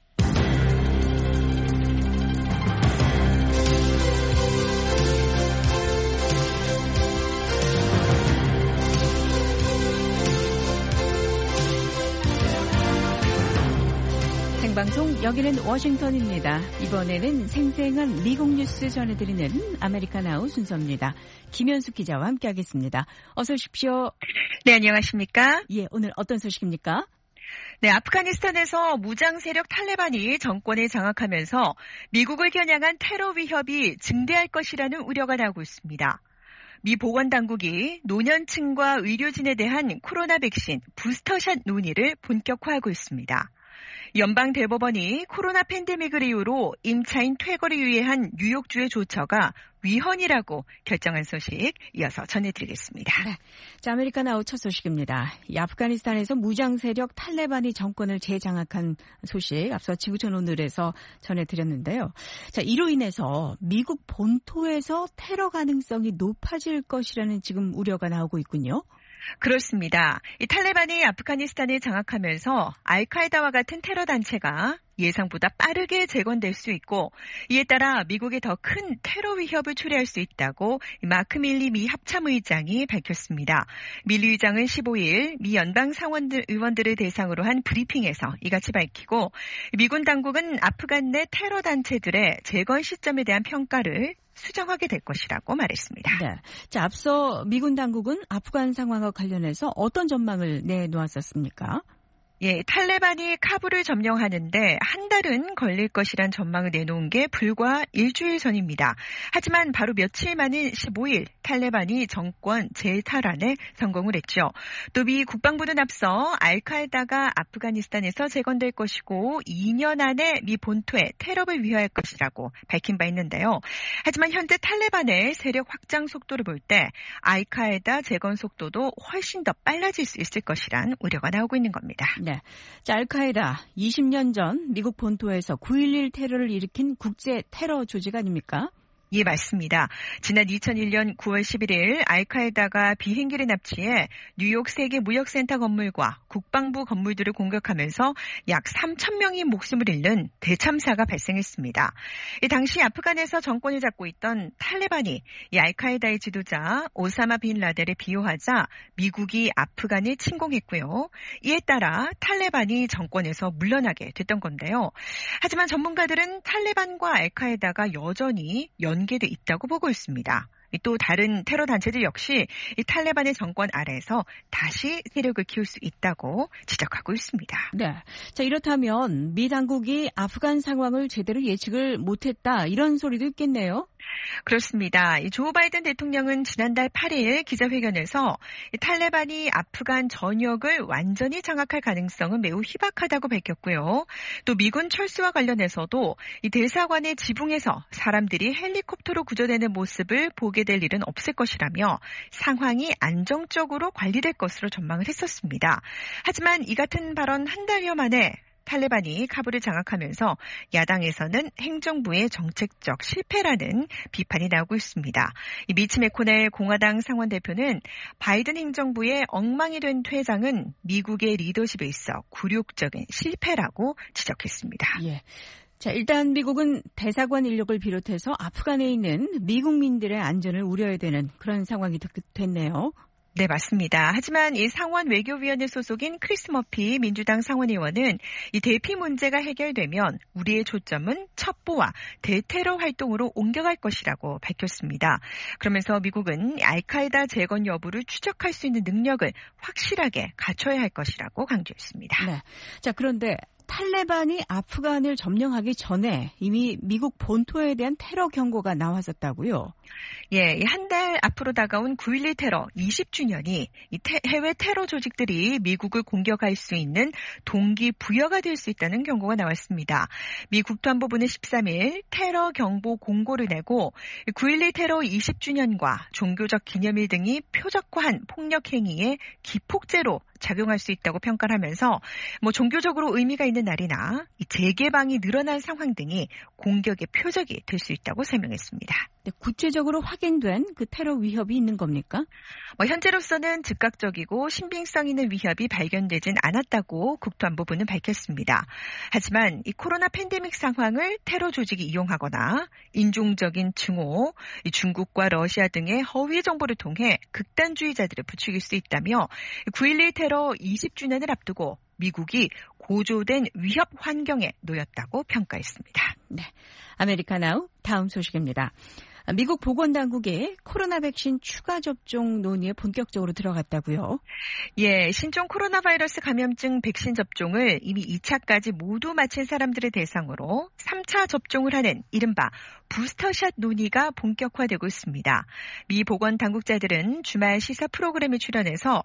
생방송 여기는 워싱턴입니다. 이번에는 생생한 미국 뉴스 전해드리는 아메리카나우 순서입니다. 김현숙 기자와 함께하겠습니다. 어서 오십시오. 네, 안녕하십니까? 예, 오늘 어떤 소식입니까? 네, 아프가니스탄에서 무장 세력 탈레반이 정권을 장악하면서 미국을 겨냥한 테러 위협이 증대할 것이라는 우려가 나오고 있습니다. 미 보건당국이 노년층과 의료진에 대한 코로나 백신 부스터샷 논의를 본격화하고 있습니다. 연방대법원이 코로나 팬데믹을 이유로 임차인 퇴거를 유예한 뉴욕주의 조처가 위헌이라고 결정한 소식 이어서 전해드리겠습니다. 네. 자, 아메리카나우 첫 소식입니다. 이 아프가니스탄에서 무장 세력 탈레반이 정권을 재장악한 소식 앞서 지구촌 오늘에서 전해드렸는데요. 자, 이로 인해서 미국 본토에서 테러 가능성이 높아질 것이라는 지금 우려가 나오고 있군요. 그렇습니다. 이 탈레반이 아프가니스탄을 장악하면서 알카에다와 같은 테러 단체가 예상보다 빠르게 재건될 수 있고 이에 따라 미국에 더 큰 테러 위협을 초래할 수 있다고 마크 밀리 미 합참의장이 밝혔습니다. 밀리 의장은 십오일 미 연방 상원들 의원들을 대상으로 한 브리핑에서 이같이 밝히고 미군 당국은 아프간 내 테러 단체들의 재건 시점에 대한 평가를 수정하게 될 것이라고 말했습니다. 네. 자, 앞서 미군 당국은 아프간 상황과 관련해서 어떤 전망을 내놓았었습니까? 예, 탈레반이 카불을 점령하는데 한 달은 걸릴 것이란 전망을 내놓은 게 불과 일주일 전입니다. 하지만 바로 며칠 만인 십오일 탈레반이 정권 재탈환에 성공을 했죠. 또 미 국방부는 앞서 알카에다가 아프가니스탄에서 재건될 것이고 이 년 안에 미 본토에 테러를 위할 것이라고 밝힌 바 있는데요. 하지만 현재 탈레반의 세력 확장 속도를 볼 때 알카에다 재건 속도도 훨씬 더 빨라질 수 있을 것이란 우려가 나오고 있는 겁니다. 네. 자, 알카에다 이십 년 전 미국 본토에서 구일일 테러를 일으킨 국제 테러 조직 아닙니까? 예, 맞습니다. 지난 이천일년 구월 십일일 알카에다가 비행기를 납치해 뉴욕 세계 무역센터 건물과 국방부 건물들을 공격하면서 약 삼천 명이 목숨을 잃는 대참사가 발생했습니다. 이 당시 아프간에서 정권을 잡고 있던 탈레반이 이 알카에다의 지도자 오사마 빈 라덴을 비호하자 미국이 아프간을 침공했고요. 이에 따라 탈레반이 정권에서 물러나게 됐던 건데요. 하지만 전문가들은 탈레반과 알카에다가 여전히 연 연계돼 있다고 보고 있습니다. 또 다른 테러 단체들 역시 이 탈레반의 정권 아래에서 다시 세력을 키울 수 있다고 지적하고 있습니다. 네. 자, 이렇다면 미 당국이 아프간 상황을 제대로 예측을 못했다 이런 소리도 있겠네요. 그렇습니다. 이 조 바이든 대통령은 지난달 팔일 기자회견에서 이 탈레반이 아프간 전역을 완전히 장악할 가능성은 매우 희박하다고 밝혔고요. 또 미군 철수와 관련해서도 이 대사관의 지붕에서 사람들이 헬리콥터로 구조되는 모습을 보게 될 일은 없을 것이라며 상황이 안정적으로 관리될 것으로 전망을 했었습니다. 하지만 이 같은 발언 한 달여 만에 탈레반이 카불을 장악하면서 야당에서는 행정부의 정책적 실패라는 비판이 나오고 있습니다. 이 미치 매코넬 공화당 상원 대표는 바이든 행정부의 엉망이 된 퇴장은 미국의 리더십에 있어 굴욕적인 실패라고 지적했습니다. 예. 자, 일단 미국은 대사관 인력을 비롯해서 아프간에 있는 미국민들의 안전을 우려해야 되는 그런 상황이 됐네요. 네, 맞습니다. 하지만 이 상원 외교위원회 소속인 크리스 머피 민주당 상원의원은 이 대피 문제가 해결되면 우리의 초점은 첩보와 대테러 활동으로 옮겨갈 것이라고 밝혔습니다. 그러면서 미국은 알카에다 재건 여부를 추적할 수 있는 능력을 확실하게 갖춰야 할 것이라고 강조했습니다. 네. 자, 그런데 탈레반이 아프간을 점령하기 전에 이미 미국 본토에 대한 테러 경고가 나왔었다고요? 예, 한 달 앞으로 다가온 구일일 테러 이십 주년이 이 태, 해외 테러 조직들이 미국을 공격할 수 있는 동기부여가 될 수 있다는 경고가 나왔습니다. 미 국토안보부는 십삼일 테러 경보 공고를 내고 구일일 테러 이십 주년과 종교적 기념일 등이 표적화한 폭력 행위에 기폭제로 작용할 수 있다고 평가를 하면서 뭐 종교적으로 의미가 있는 날이나 이 재개방이 늘어난 상황 등이 공격의 표적이 될 수 있다고 설명했습니다. 네, 구체적으로 확인된 그 테러 위협이 있는 겁니까? 뭐 현재로서는 즉각적이고 신빙성 있는 위협이 발견되진 않았다고 국토안보부는 밝혔습니다. 하지만 이 코로나 팬데믹 상황을 테러 조직이 이용하거나 인종적인 증오, 이 중국과 러시아 등의 허위 정보를 통해 극단주의자들을 부추길 수 있다며 구일일 테러 이십 주년을 앞두고 미국이 고조된 위협 환경에 놓였다고 평가했습니다. 네, 아메리카나우 다음 소식입니다. 미국 보건당국이 코로나 백신 추가 접종 논의에 본격적으로 들어갔다고요? 예, 신종 코로나 바이러스 감염증 백신 접종을 이미 이 차까지 모두 마친 사람들을 대상으로 삼 차 접종을 하는 이른바 부스터샷 논의가 본격화되고 있습니다. 미 보건당국자들은 주말 시사 프로그램에 출연해서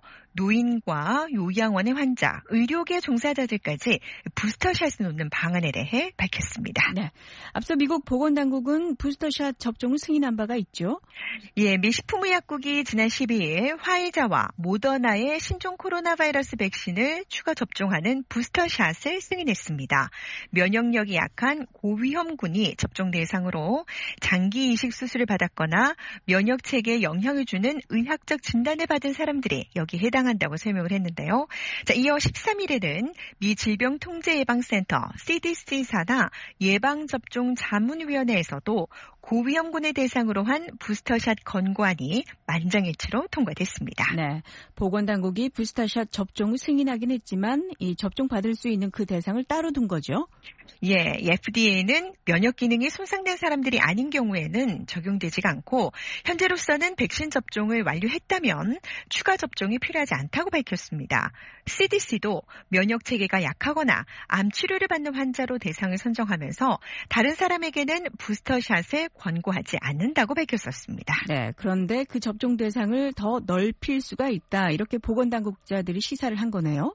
노인과 요양원의 환자, 의료계 종사자들까지 부스터샷을 놓는 방안에 대해 밝혔습니다. 네, 앞서 미국 보건당국은 부스터샷 접종을 승인한 바가 있죠? 예, 미 식품의약국이 지난 십이일 화이자와 모더나의 신종 코로나 바이러스 백신을 추가 접종하는 부스터샷을 승인했습니다. 면역력이 약한 고위험군이 접종 대상으로 장기 이식 수술을 받았거나 면역 체계에 영향을 주는 의학적 진단을 받은 사람들이 여기에 해당한다고 설명을 했는데요. 자, 이어 십삼일에는 미 질병통제예방센터 씨디씨 산하 예방접종자문위원회에서도 고위험군을 대상으로 한 부스터샷 권고안이 만장일치로 통과됐습니다. 네, 보건당국이 부스터샷 접종을 승인하긴 했지만 이 접종 받을 수 있는 그 대상을 따로 둔 거죠? 예, 에프디에이는 면역 기능이 손상된 사람들이 아닌 경우에는 적용되지가 않고 현재로서는 백신 접종을 완료했다면 추가 접종이 필요하지 않다고 밝혔습니다. 씨디씨도 면역 체계가 약하거나 암 치료를 받는 환자로 대상을 선정하면서 다른 사람에게는 부스터샷을 권고하지 않는다고 밝혔었습니다. 네, 그런데 그 접종 대상을 더 넓힐 수가 있다. 이렇게 보건당국자들이 시사를 한 거네요.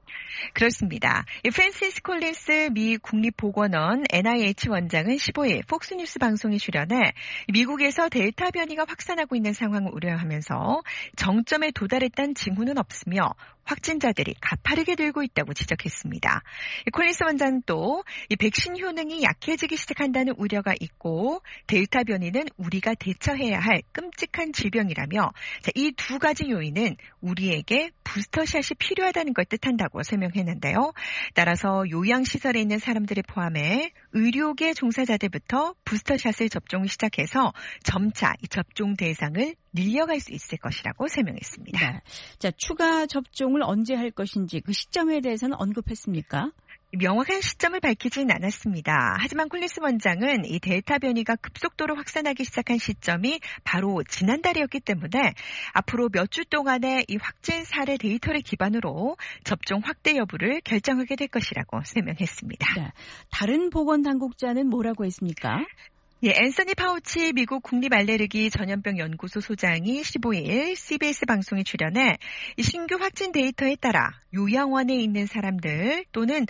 그렇습니다. 프랜시스 콜린스 미 국립보건원 엔아이에이치 원장은 십오일 폭스뉴스 방송에 출연해 미국에서 델타 변이가 확산하고 있는 상황을 우려하면서 정점에 도달했다는 징후는 없으며 확진자들이 가파르게 늘고 있다고 지적했습니다. 콜린스 원장은 또 이 백신 효능이 약해지기 시작한다는 우려가 있고 델타 변이는 우리가 대처해야 할 끔찍한 질병이라며 이 두 가지 요인은 우리에게 부스터샷이 필요하다는 걸 뜻한다고 설명했는데요. 따라서 요양시설에 있는 사람들을 포함해 의료계 종사자들부터 부스터샷을 접종을 시작해서 점차 이 접종 대상을 늘려갈 수 있을 것이라고 설명했습니다. 네. 자, 추가 접종을 언제 할 것인지 그 시점에 대해서는 언급했습니까? 명확한 시점을 밝히진 않았습니다. 하지만 콜린스 원장은 이 델타 변이가 급속도로 확산하기 시작한 시점이 바로 지난달이었기 때문에 앞으로 몇 주 동안의 이 확진 사례 데이터를 기반으로 접종 확대 여부를 결정하게 될 것이라고 설명했습니다. 네. 다른 보건당국자는 뭐라고 했습니까? 예, 앤서니 파우치 미국 국립알레르기 전염병 연구소 소장이 십오일 씨비에스 방송에 출연해 신규 확진 데이터에 따라 요양원에 있는 사람들 또는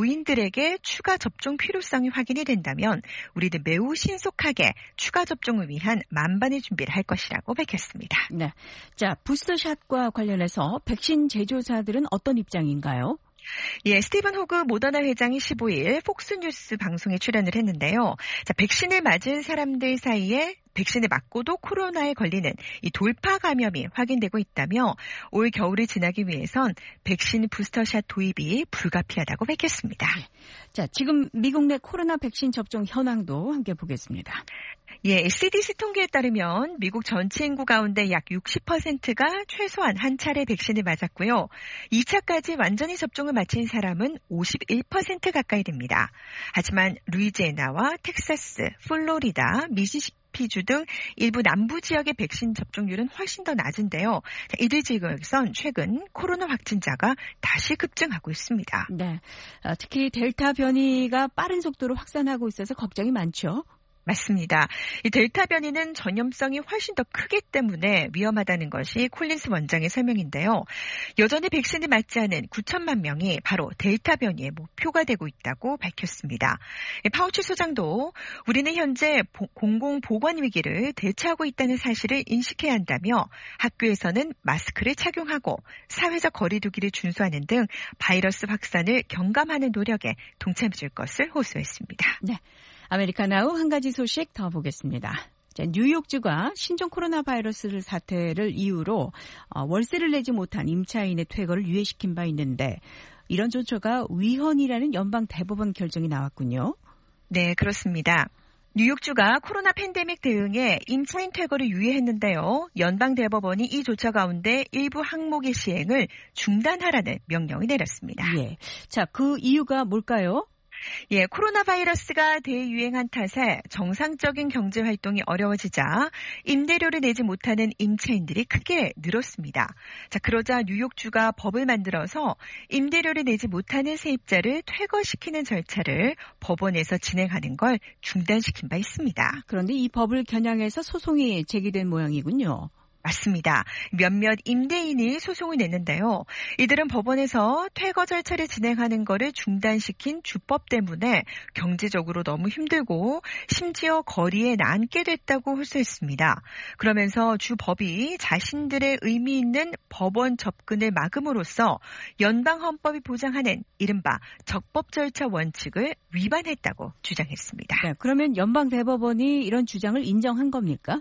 노인들에게 추가 접종 필요성이 확인이 된다면 우리는 매우 신속하게 추가 접종을 위한 만반의 준비를 할 것이라고 밝혔습니다. 네, 자 부스터샷과 관련해서 백신 제조사들은 어떤 입장인가요? 예, 스티븐 호그 모더나 회장이 십오일 폭스뉴스 방송에 출연을 했는데요. 자, 백신을 맞은 사람들 사이에 백신을 맞고도 코로나에 걸리는 이 돌파 감염이 확인되고 있다며 올 겨울을 지나기 위해선 백신 부스터샷 도입이 불가피하다고 밝혔습니다. 자, 지금 미국 내 코로나 백신 접종 현황도 함께 보겠습니다. 예, 씨디씨 통계에 따르면 미국 전체 인구 가운데 약 육십 퍼센트가 최소한 한 차례 백신을 맞았고요. 이 차까지 완전히 접종을 마친 사람은 오십일 퍼센트 가까이 됩니다. 하지만 루이지애나와 텍사스, 플로리다, 미시시피주 등 일부 남부 지역의 백신 접종률은 훨씬 더 낮은데요. 이들 지역에선 최근 코로나 확진자가 다시 급증하고 있습니다. 네, 특히 델타 변이가 빠른 속도로 확산하고 있어서 걱정이 많죠. 맞습니다. 이 델타 변이는 전염성이 훨씬 더 크기 때문에 위험하다는 것이 콜린스 원장의 설명인데요. 여전히 백신을 맞지 않은 구천만 명이 바로 델타 변이의 목표가 되고 있다고 밝혔습니다. 파우치 소장도 우리는 현재 공공보건 위기를 대처하고 있다는 사실을 인식해야 한다며 학교에서는 마스크를 착용하고 사회적 거리 두기를 준수하는 등 바이러스 확산을 경감하는 노력에 동참해줄 것을 호소했습니다. 네. 아메리카나우 한 가지 소식 더 보겠습니다. 자, 뉴욕주가 신종 코로나 바이러스 사태를 이유로 월세를 내지 못한 임차인의 퇴거를 유예시킨 바 있는데 이런 조처가 위헌이라는 연방 대법원 결정이 나왔군요. 네, 그렇습니다. 뉴욕주가 코로나 팬데믹 대응에 임차인 퇴거를 유예했는데요. 연방 대법원이 이 조처 가운데 일부 항목의 시행을 중단하라는 명령을 내렸습니다. 예. 자, 그 이유가 뭘까요? 예, 코로나 바이러스가 대유행한 탓에 정상적인 경제 활동이 어려워지자 임대료를 내지 못하는 임차인들이 크게 늘었습니다. 자, 그러자 뉴욕주가 법을 만들어서 임대료를 내지 못하는 세입자를 퇴거시키는 절차를 법원에서 진행하는 걸 중단시킨 바 있습니다. 그런데 이 법을 겨냥해서 소송이 제기된 모양이군요. 맞습니다. 몇몇 임대인이 소송을 냈는데요. 이들은 법원에서 퇴거 절차를 진행하는 것을 중단시킨 주법 때문에 경제적으로 너무 힘들고 심지어 거리에 남게 됐다고 호소했습니다. 그러면서 주법이 자신들의 의미 있는 법원 접근을 막음으로써 연방 헌법이 보장하는 이른바 적법 절차 원칙을 위반했다고 주장했습니다. 네, 그러면 연방 대법원이 이런 주장을 인정한 겁니까?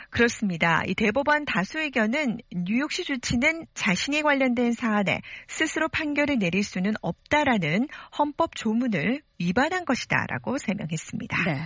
그렇습니다. 이 대법원 다수 의견은 뉴욕시 주치는 자신이 관련된 사안에 스스로 판결을 내릴 수는 없다라는 헌법 조문을 위반한 것이다라고 설명했습니다. 네,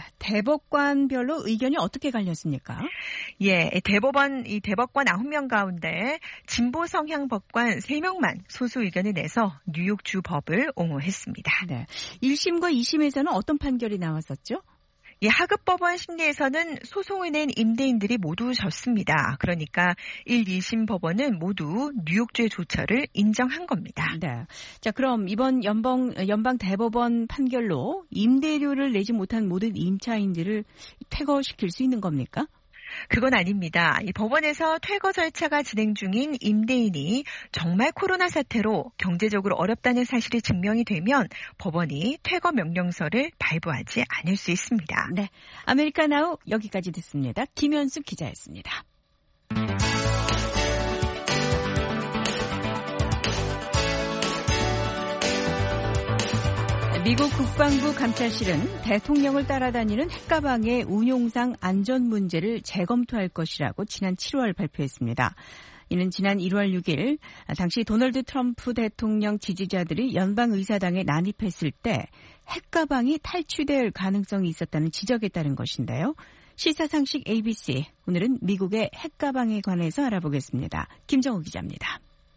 대법관별로 의견이 어떻게 갈렸습니까? 예, 대법원 이 대법관 아홉 명 가운데 진보 성향 법관 세 명만 소수 의견을 내서 뉴욕주 법을 옹호했습니다. 네, 일 심과 이 심에서는 어떤 판결이 나왔었죠? 이 하급법원 심리에서는 소송을 낸 임대인들이 모두 졌습니다. 그러니까 일, 이 심 법원은 모두 뉴욕주의 조처를 인정한 겁니다. 네. 자, 그럼 이번 연방, 연방 대법원 판결로 임대료를 내지 못한 모든 임차인들을 퇴거시킬 수 있는 겁니까? 그건 아닙니다. 이 법원에서 퇴거 절차가 진행 중인 임대인이 정말 코로나 사태로 경제적으로 어렵다는 사실이 증명이 되면 법원이 퇴거 명령서를 발부하지 않을 수 있습니다. 네, 아메리카나우 여기까지 듣습니다. 김현숙 기자였습니다. 미국 국방부 감찰실은 대통령을 따라다니는 핵가방의 운용상 안전 문제를 재검토할 것이라고 지난 칠월 발표했습니다. 이는 지난 일월 육일 당시 도널드 트럼프 대통령 지지자들이 연방의사당에 난입했을 때 핵가방이 탈취될 가능성이 있었다는 지적에 따른 것인데요. 시사상식 에이비씨, 오늘은 미국의 핵가방에 관해서 알아보겠습니다. 김정우 기자입니다.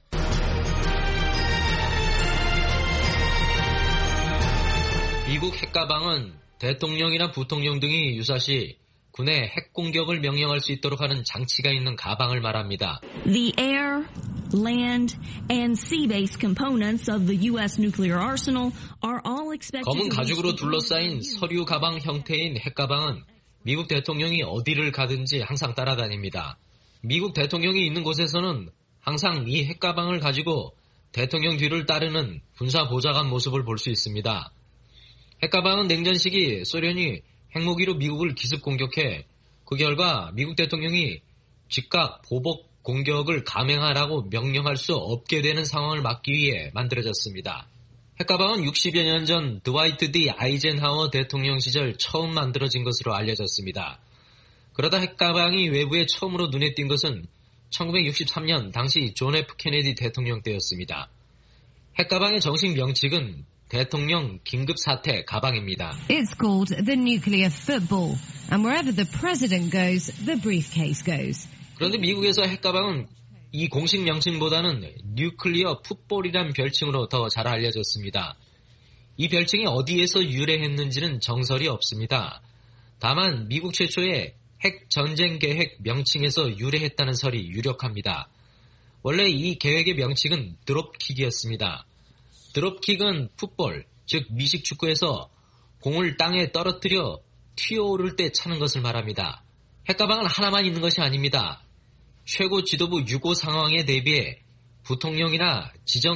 미국 핵가방은 대통령이나 부통령 등이 유사시 군의 핵 공격을 명령할 수 있도록 하는 장치가 있는 가방을 말합니다. The air, land, and sea-based components of the U S nuclear arsenal are all expected 검은 to 가죽으로 둘러싸인 서류 가방 형태인 핵가방은 미국 대통령이 어디를 가든지 항상 따라다닙니다. 미국 대통령이 있는 곳에서는 항상 이 핵가방을 가지고 대통령 뒤를 따르는 군사 보좌관 모습을 볼 수 있습니다. 핵가방은 냉전 시기 소련이 핵무기로 미국을 기습 공격해 그 결과 미국 대통령이 즉각 보복 공격을 감행하라고 명령할 수 없게 되는 상황을 막기 위해 만들어졌습니다. 핵가방은 육십여 년 전 드와이트 D 아이젠하워 대통령 시절 처음 만들어진 것으로 알려졌습니다. 그러다 핵가방이 외부에 처음으로 눈에 띈 것은 천구백육십삼 년 당시 존 에프 케네디 대통령 때였습니다. 핵가방의 정식 명칭은 대통령 긴급사태 가방입니다. It's called the nuclear football, and wherever the president goes, the briefcase goes. 그런데 미국에서 핵가방은 이 공식 명칭보다는 뉴클리어 풋볼이란 별칭으로 더 잘 알려졌습니다. 이 별칭이 어디에서 유래했는지는 정설이 없습니다. 다만 미국 최초의 핵 전쟁 계획 명칭에서 유래했다는 설이 유력합니다. 원래 이 계획의 명칭은 드롭킥이었습니다. 드롭킥은 풋볼, 즉 미식 축구에서 공을 땅에 떨어뜨려 튀어오를 때 차는 것을 말합니다. 핵가방은 하나만 있는 것이 아닙니다. 최고 지도부 유고 상황에 대비해 부통령이나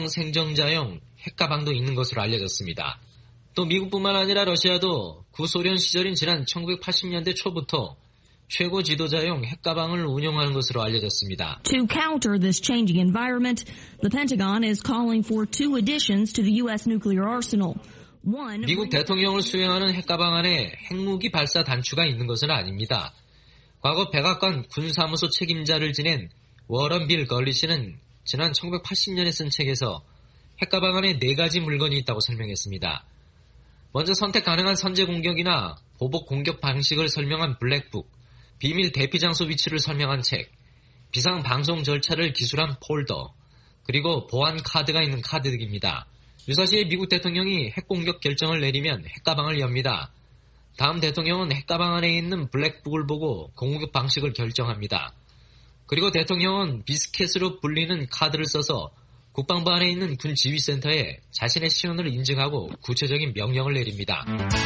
지정생정자용 핵가방도 있는 것으로 알려졌습니다. 또 미국뿐만 아니라 러시아도 구소련 시절인 지난 천구백팔십 년대 초부터 최고 지도자용 핵가방을 운영하는 것으로 알려졌습니다. To counter this changing environment, the Pentagon is calling for two additions to the U S nuclear arsenal. One, 미국 대통령을 수행하는 핵가방 안에 핵무기 발사 단추가 있는 것은 아닙니다. 과거 백악관 군사무소 책임자를 지낸 워런 빌 걸리시는 지난 천구백팔십 년에 쓴 책에서 핵가방 안에 네 가지 물건이 있다고 설명했습니다. 먼저 선택 가능한 선제 공격이나 보복 공격 방식을 설명한 블랙북, 비밀 대피 장소 위치를 설명한 책, 비상 방송 절차를 기술한 폴더, 그리고 보안 카드가 있는 카드 등입니다. 유사시에 미국 대통령이 핵공격 결정을 내리면 핵가방을 엽니다. 다음 대통령은 핵가방 안에 있는 블랙북을 보고 공격 방식을 결정합니다. 그리고 대통령은 비스켓으로 불리는 카드를 써서 국방부 안에 있는 군 지휘센터에 자신의 시연을 인증하고 구체적인 명령을 내립니다.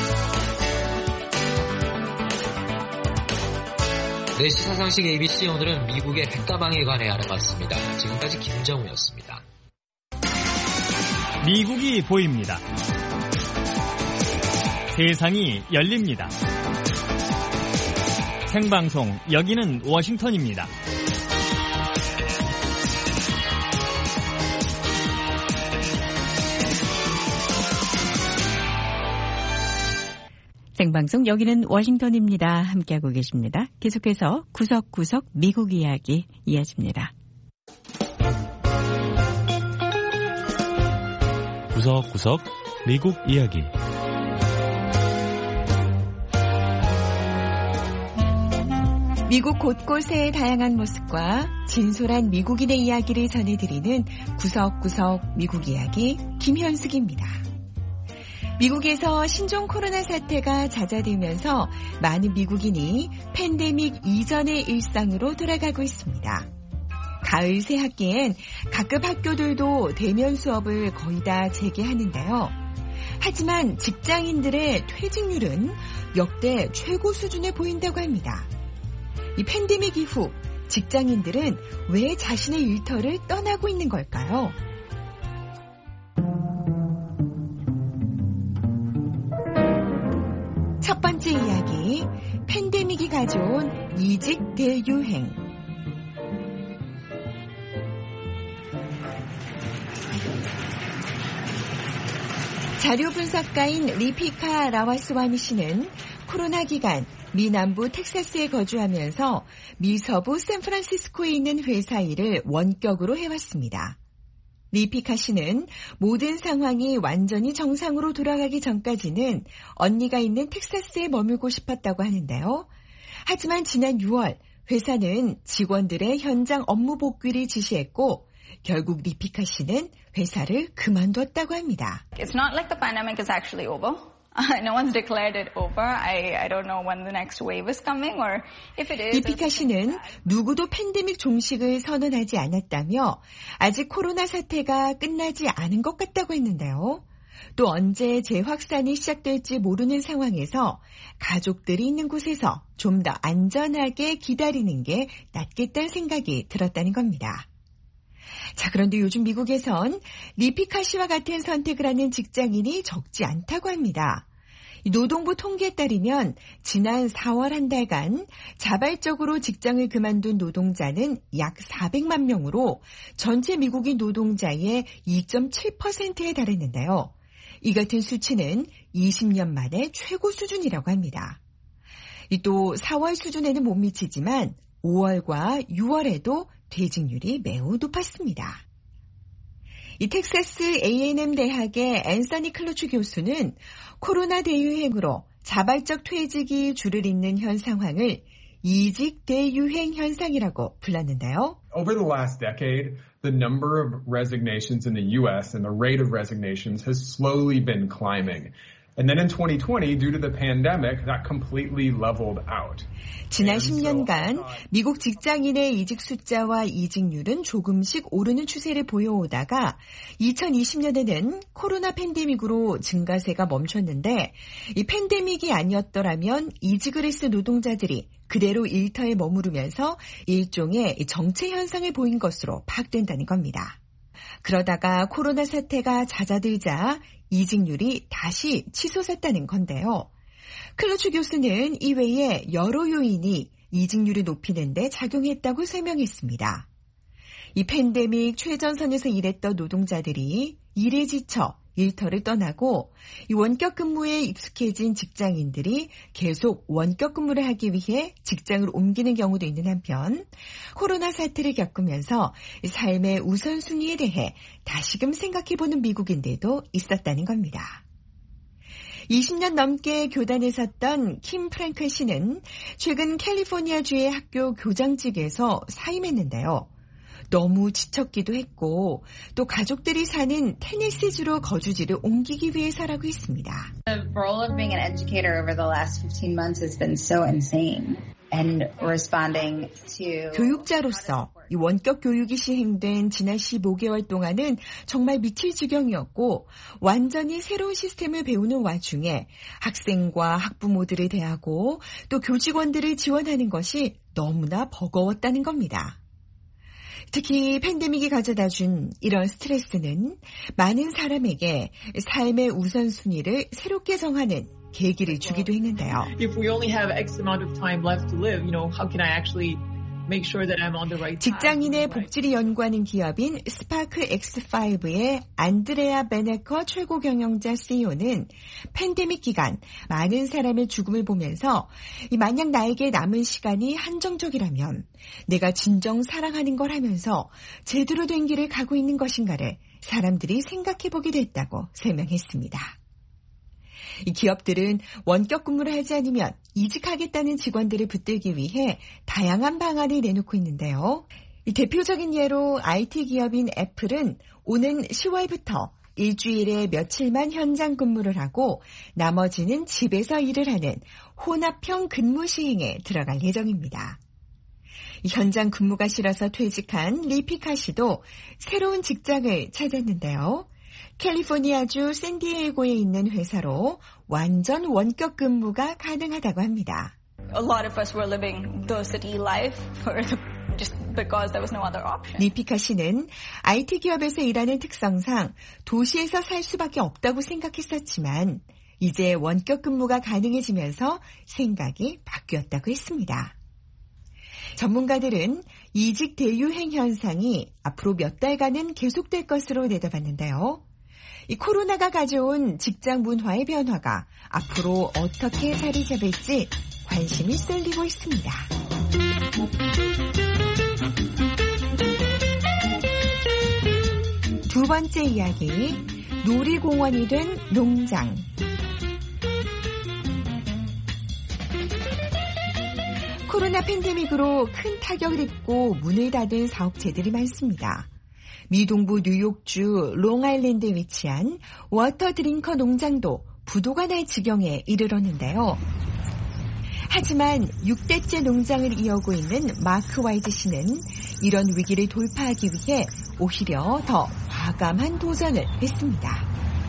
네, 시사상식 에이비씨, 오늘은 미국의 핵가방에 관해 알아봤습니다. 지금까지 김정우였습니다. 미국이 보입니다. 세상이 열립니다. 생방송, 여기는 워싱턴입니다. 생방송, 여기는 워싱턴입니다. 함께하고 계십니다. 계속해서 구석구석 미국 이야기 이어집니다. 구석구석 미국 이야기. 미국 곳곳의 다양한 모습과 진솔한 미국인의 이야기를 전해드리는 구석구석 미국 이야기 김현숙입니다. 미국에서 신종 코로나 사태가 잦아들면서 많은 미국인이 팬데믹 이전의 일상으로 돌아가고 있습니다. 가을 새 학기엔 각급 학교들도 대면 수업을 거의 다 재개하는데요. 하지만 직장인들의 퇴직률은 역대 최고 수준에 보인다고 합니다. 이 팬데믹 이후 직장인들은 왜 자신의 일터를 떠나고 있는 걸까요? 첫 번째 이야기, 팬데믹이 가져온 이직 대유행. 자료 분석가인 리피카 라와스와미 씨는 코로나 기간 미 남부 텍사스에 거주하면서 미 서부 샌프란시스코에 있는 회사 일을 원격으로 해왔습니다. 리피카 씨는 모든 상황이 완전히 정상으로 돌아가기 전까지는 언니가 있는 텍사스에 머물고 싶었다고 하는데요. 하지만 지난 유월 회사는 직원들의 현장 업무 복귀를 지시했고 결국 리피카 씨는 회사를 그만뒀다고 합니다. It's not like the pandemic is actually over. No one's declared it over. I, I don't know when the next wave is coming or if it is. 리피카 씨는 누구도 팬데믹 종식을 선언하지 않았다며 아직 코로나 사태가 끝나지 않은 것 같다고 했는데요. 또 언제 재확산이 시작될지 모르는 상황에서 가족들이 있는 곳에서 좀 더 안전하게 기다리는 게 낫겠다는 생각이 들었다는 겁니다. 자, 그런데 요즘 미국에선 리피카 씨와 같은 선택을 하는 직장인이 적지 않다고 합니다. 노동부 통계에 따르면 지난 사월 한 달간 자발적으로 직장을 그만둔 노동자는 약 사백만 명으로 전체 미국인 노동자의 이 점 칠 퍼센트에 달했는데요. 이 같은 수치는 이십 년 만에 최고 수준이라고 합니다. 또 사월 수준에는 못 미치지만 오월과 유월에도 퇴직률이 매우 높았습니다. 이 텍사스 에이 앤 엠 대학의 앤서니 클로츠 교수는 코로나 대유행으로 자발적 퇴직이 줄을 잇는 현 상황을 이직 대유행 현상이라고 불렀는데요. Over the last decade, the number of resignations in the U S and the rate of resignations has slowly been climbing. And then in twenty twenty, due to the pandemic, that completely leveled out. 지난 십 년간 미국 직장인의 이직 숫자와 이직률은 조금씩 오르는 추세를 보여오다가 이천이십 년에는 코로나 팬데믹으로 증가세가 멈췄는데 이 팬데믹이 아니었더라면 이직을 했을 노동자들이 그대로 일터에 머무르면서 일종의 정체 현상을 보인 것으로 파악된다는 겁니다. 그러다가 코로나 사태가 잦아들자 이직률이 다시 치솟았다는 건데요. 클로츠 교수는 이외에 여러 요인이 이직률을 높이는 데 작용했다고 설명했습니다. 이 팬데믹 최전선에서 일했던 노동자들이 일에 지쳐 일터를 떠나고 이 원격 근무에 익숙해진 직장인들이 계속 원격 근무를 하기 위해 직장을 옮기는 경우도 있는 한편 코로나 사태를 겪으면서 삶의 우선순위에 대해 다시금 생각해보는 미국인들도 있었다는 겁니다. 이십 년 넘게 교단에 섰던 킴 프랭클 씨는 최근 캘리포니아주의 학교 교장직에서 사임했는데요. 너무 지쳤기도 했고 또 가족들이 사는 테네시주로 거주지를 옮기기 위해서라고 했습니다. The role of being an educator over the last fifteen months has been so insane. And responding to 교육자로서 이 원격 교육이 시행된 지난 십오 개월 동안은 정말 미칠 지경이었고 완전히 새로운 시스템을 배우는 와중에 학생과 학부모들을 대하고 또 교직원들을 지원하는 것이 너무나 버거웠다는 겁니다. 특히 팬데믹이 가져다준 이런 스트레스는 많은 사람에게 삶의 우선순위를 새롭게 정하는 계기를 주기도 했는데요. If we only have X amount of time left to live, you know, how can I actually make sure that I'm on the right path? 직장인의 복지를 연구하는 기업인 스파크 엑스 파이브의 안드레아 베네커 최고 경영자 씨이오는 팬데믹 기간 많은 사람의 죽음을 보면서 만약 나에게 남은 시간이 한정적이라면 내가 진정 사랑하는 걸 하면서 제대로 된 길을 가고 있는 것인가를 사람들이 생각해보게 됐다고 설명했습니다. 이 기업들은 원격 근무를 하지 않으면 이직하겠다는 직원들을 붙들기 위해 다양한 방안을 내놓고 있는데요. 이 대표적인 예로 아이티 기업인 애플은 오는 시월부터 일주일에 며칠만 현장 근무를 하고 나머지는 집에서 일을 하는 혼합형 근무 시행에 들어갈 예정입니다. 현장 근무가 싫어서 퇴직한 리피카 씨도 새로운 직장을 찾았는데요. 캘리포니아주 샌디에이고에 있는 회사로 완전 원격 근무가 가능하다고 합니다. A lot of us were living the city life for just because there was no other option. 리피카 씨는 아이티 기업에서 일하는 특성상 도시에서 살 수밖에 없다고 생각했었지만 이제 원격 근무가 가능해지면서 생각이 바뀌었다고 했습니다. 전문가들은 이직 대유행 현상이 앞으로 몇 달간은 계속될 것으로 내다봤는데요. 이 코로나가 가져온 직장 문화의 변화가 앞으로 어떻게 자리 잡을지 관심이 쏠리고 있습니다. 두 번째 이야기, 놀이공원이 된 농장. 코로나 팬데믹으로 큰 타격을 입고 문을 닫은 사업체들이 많습니다. 미 동부 뉴욕주 롱아일랜드에 위치한 워터 드링커 농장도 부도가 날 지경에 이르렀는데요. 하지만 육 대째 농장을 이어오고 있는 마크 와이즈 씨는 이런 위기를 돌파하기 위해 오히려 더 과감한 도전을 했습니다.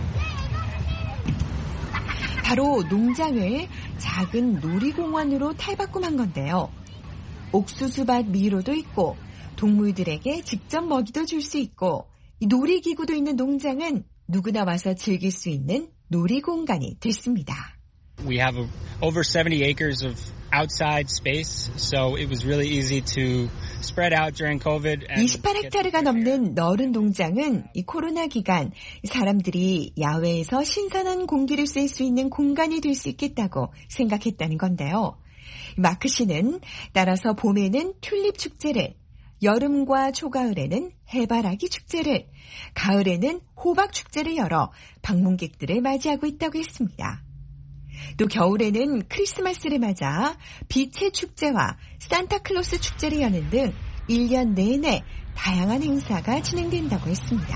바로 농장을 작은 놀이공원으로 탈바꿈한 건데요. 옥수수밭 미로도 있고 동물들에게 직접 먹이도 줄 수 있고 놀이기구도 있는 농장은 누구나 와서 즐길 수 있는 놀이공간이 됐습니다. We have a, over seventy acres of outside space, so it was really easy to spread out during COVID. 이십팔 헥타르가 넘는 넓은 농장은 이 코로나 기간 사람들이 야외에서 신선한 공기를 쐴 수 있는 공간이 될 수 있겠다고 생각했다는 건데요. 마크 씨는 따라서 봄에는 튤립 축제를, 여름과 초가을에는 해바라기 축제를, 가을에는 호박 축제를 열어 방문객들을 맞이하고 있다고 했습니다. 또 겨울에는 크리스마스를 맞아 빛의 축제와 산타클로스 축제를 여는 등 일 년 내내 다양한 행사가 진행된다고 했습니다.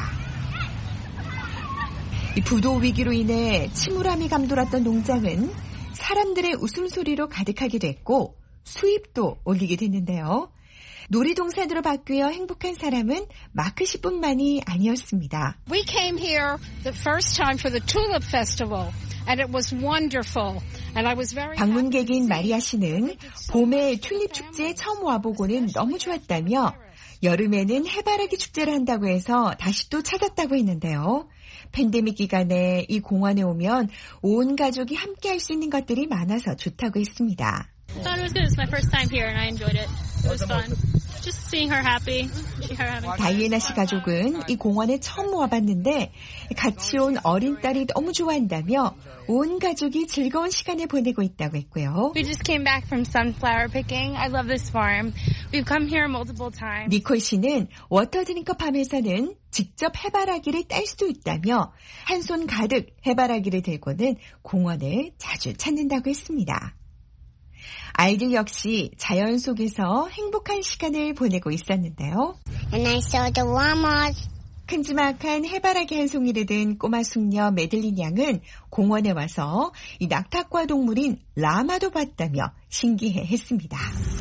이 부도 위기로 인해 침울함이 감돌았던 농장은 사람들의 웃음소리로 가득하게 됐고 수입도 올리게 됐는데요. 놀이동산으로 바뀌어 행복한 사람은 마크 씨뿐만이 아니었습니다. We came here the first time for the Tulip Festival. And it was wonderful. And I was very 방문객인 마리아 씨는 봄에 튤립 축제에 처음 와보고는 너무 좋았다며 여름에는 해바라기 축제를 한다고 해서 다시 또 찾았다고 했는데요. 팬데믹 기간에 이 공원에 오면 온 가족이 함께 할 수 있는 것들이 많아서 좋다고 했습니다. I thought it was good. It's my first time here and I enjoyed it. It was fun. Just seeing her happy. Her having fun. 다이애나 씨 가족은 이 공원에 처음 와봤는데 같이 온 어린 딸이 너무 좋아한다며 온 가족이 즐거운 시간을 보내고 있다고 했고요. We just came back from sunflower picking. I love this farm. We've come here multiple times. 니콜 씨는 워터드링커 팜에서는 직접 해바라기를 딸 수도 있다며 한 손 가득 해바라기를 들고는 공원을 자주 찾는다고 했습니다. 아이들 역시 자연 속에서 행복한 시간을 보내고 있었는데요. And I saw the llamas. 큼지막한 해바라기 한 송이를 든 꼬마 숙녀 메들린 양은 공원에 와서 이 낙타과 동물인 라마도 봤다며 신기해했습니다.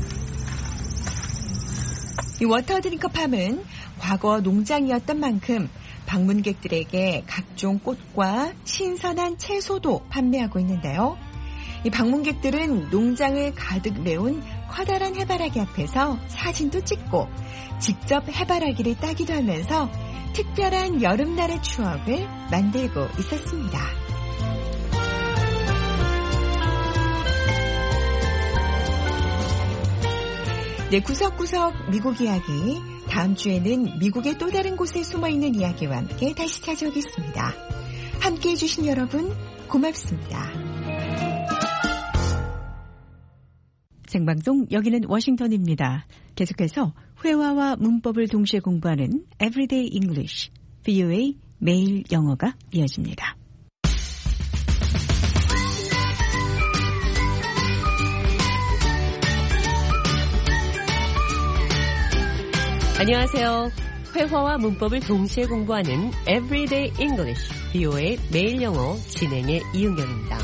이 워터드링커 팜은 과거 농장이었던 만큼 방문객들에게 각종 꽃과 신선한 채소도 판매하고 있는데요. 이 방문객들은 농장을 가득 메운 커다란 해바라기 앞에서 사진도 찍고 직접 해바라기를 따기도 하면서 특별한 여름날의 추억을 만들고 있었습니다. 네, 구석구석 미국 이야기. 다음 주에는 미국의 또 다른 곳에 숨어있는 이야기와 함께 다시 찾아오겠습니다. 함께해 주신 여러분 고맙습니다. 생방송 여기는 워싱턴입니다. 계속해서 회화와 문법을 동시에 공부하는 Everyday English, 브이오에이 매일 영어가 이어집니다. 안녕하세요. 회화와 문법을 동시에 공부하는 Everyday English, 브이오에이 매일 영어 진행의 이은경입니다.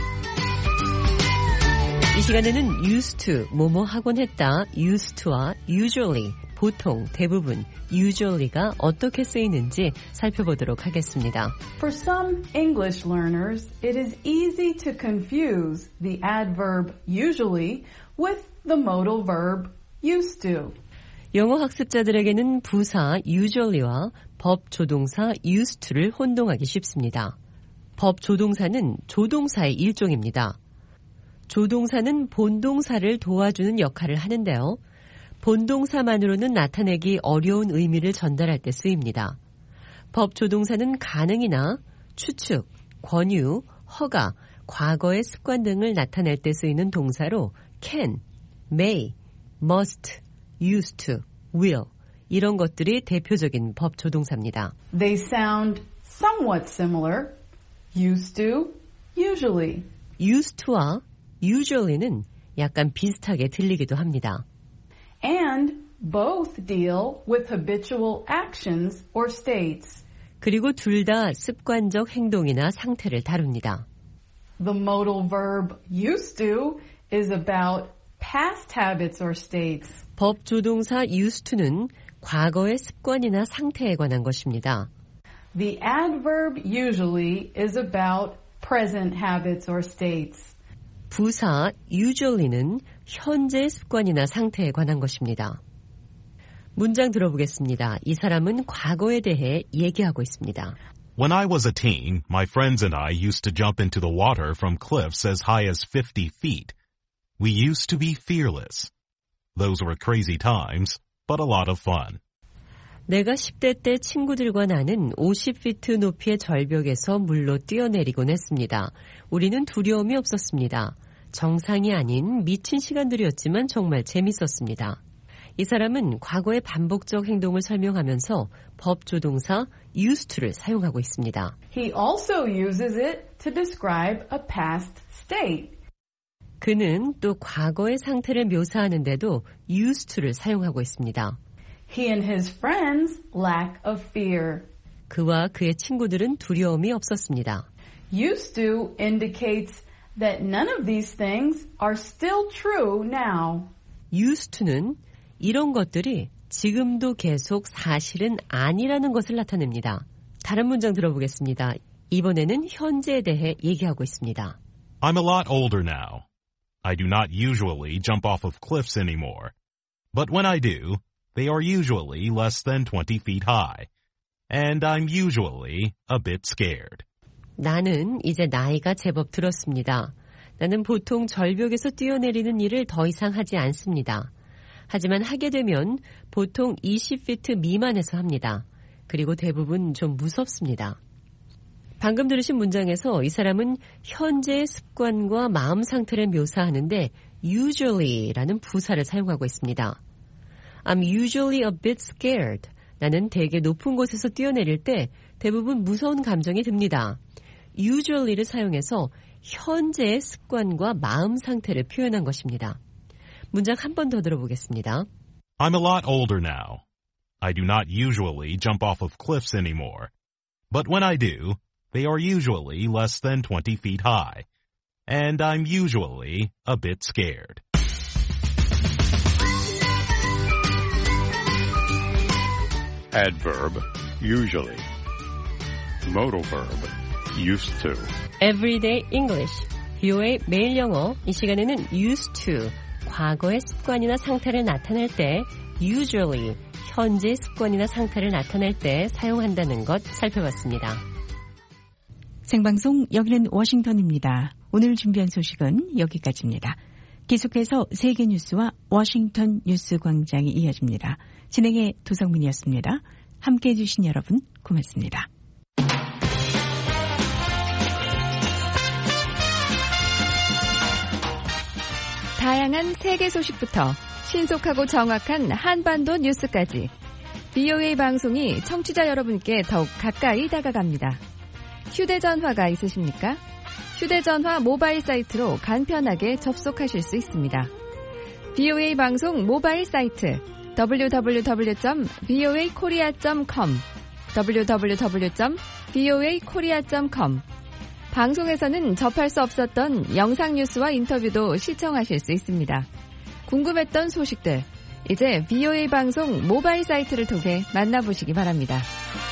이 시간에는 used to, 뭐뭐 하곤 했다, used to와 usually, 보통, 대부분, usually가 어떻게 쓰이는지 살펴보도록 하겠습니다. For some English learners, it is easy to confuse the adverb usually with the modal verb used to. 영어 학습자들에게는 부사 usually와 법 조동사 used to를 혼동하기 쉽습니다. 법 조동사는 조동사의 일종입니다. 조동사는 본동사를 도와주는 역할을 하는데요. 본동사만으로는 나타내기 어려운 의미를 전달할 때 쓰입니다. 법 조동사는 가능이나 추측, 권유, 허가, 과거의 습관 등을 나타낼 때 쓰이는 동사로 can, may, must, used to, will 이런 것들이 대표적인 법 조동사입니다. They sound somewhat similar. Used to, usually. used to와 usually는 약간 비슷하게 들리기도 합니다. And both deal with habitual actions or states. 그리고 둘 다 습관적 행동이나 상태를 다룹니다. The modal verb used to is about past habits or states. 법 조동사 used to는 과거의 습관이나 상태에 관한 것입니다. The adverb usually is about present habits or states. 부사 usually는 현재 습관이나 상태에 관한 것입니다. 문장 들어보겠습니다. 이 사람은 과거에 대해 얘기하고 있습니다. When I was a teen, my friends and I used to jump into the water from cliffs as high as fifty feet. We used to be fearless. Those were crazy times, but a lot of fun. 내가 십 대 때 친구들과 나는 오십 피트 높이의 절벽에서 물로 뛰어내리곤 했습니다. 우리는 두려움이 없었습니다. 정상이 아닌 미친 시간들이었지만 정말 재밌었습니다. 이 사람은 과거의 반복적 행동을 설명하면서 법조동사 used to를 사용하고 있습니다. He also uses it to describe a past state. 그는 또 과거의 상태를 묘사하는데도 used to를 사용하고 있습니다. He and his friends lack of fear. 그와 그의 친구들은 두려움이 없었습니다. Used to indicates that none of these things are still true now. used to는 이런 것들이 지금도 계속 사실은 아니라는 것을 나타냅니다. 다른 문장 들어보겠습니다. 이번에는 현재에 대해 얘기하고 있습니다. I'm a lot older now. I do not usually jump off of cliffs anymore. But when I do, they are usually less than twenty feet high. And I'm usually a bit scared. 나는 이제 나이가 제법 들었습니다. 나는 보통 절벽에서 뛰어내리는 일을 더 이상 하지 않습니다. 하지만 하게 되면 보통 이십 피트 미만에서 합니다. 그리고 대부분 좀 무섭습니다. 방금 들으신 문장에서 이 사람은 현재의 습관과 마음 상태를 묘사하는데 usually라는 부사를 사용하고 있습니다. I'm usually a bit scared. 나는 되게 높은 곳에서 뛰어내릴 때 대부분 무서운 감정이 듭니다. usually를 사용해서 현재의 습관과 마음 상태를 표현한 것입니다. 문장 한 번 더 들어보겠습니다. I'm a lot older now. I do not usually jump off of cliffs anymore. But when I do, they are usually less than twenty feet high. And I'm usually a bit scared. Adverb, usually. Modal verb, used to. Everyday English. 비오에이 매일 영어. 이 시간에는 used to. 과거의 습관이나 상태를 나타낼 때 usually, 현재의 습관이나 상태를 나타낼 때 사용한다는 것 살펴봤습니다. 생방송 여기는 워싱턴입니다. 오늘 준비한 소식은 여기까지입니다. 계속해서 세계 뉴스와 워싱턴 뉴스 광장이 이어집니다. 진행의 도성민이었습니다. 함께해 주신 여러분 고맙습니다. 다양한 세계 소식부터 신속하고 정확한 한반도 뉴스까지 비오에이 방송이 청취자 여러분께 더욱 가까이 다가갑니다. 휴대전화가 있으십니까? 휴대전화 모바일 사이트로 간편하게 접속하실 수 있습니다. 비오에이 방송 모바일 사이트 더블유 더블유 더블유 점 비오에이 코리아 점 컴 더블유 더블유 더블유 점 비오에이 코리아 점 컴 방송에서는 접할 수 없었던 영상 뉴스와 인터뷰도 시청하실 수 있습니다. 궁금했던 소식들, 이제 비오에이 방송 모바일 사이트를 통해 만나보시기 바랍니다.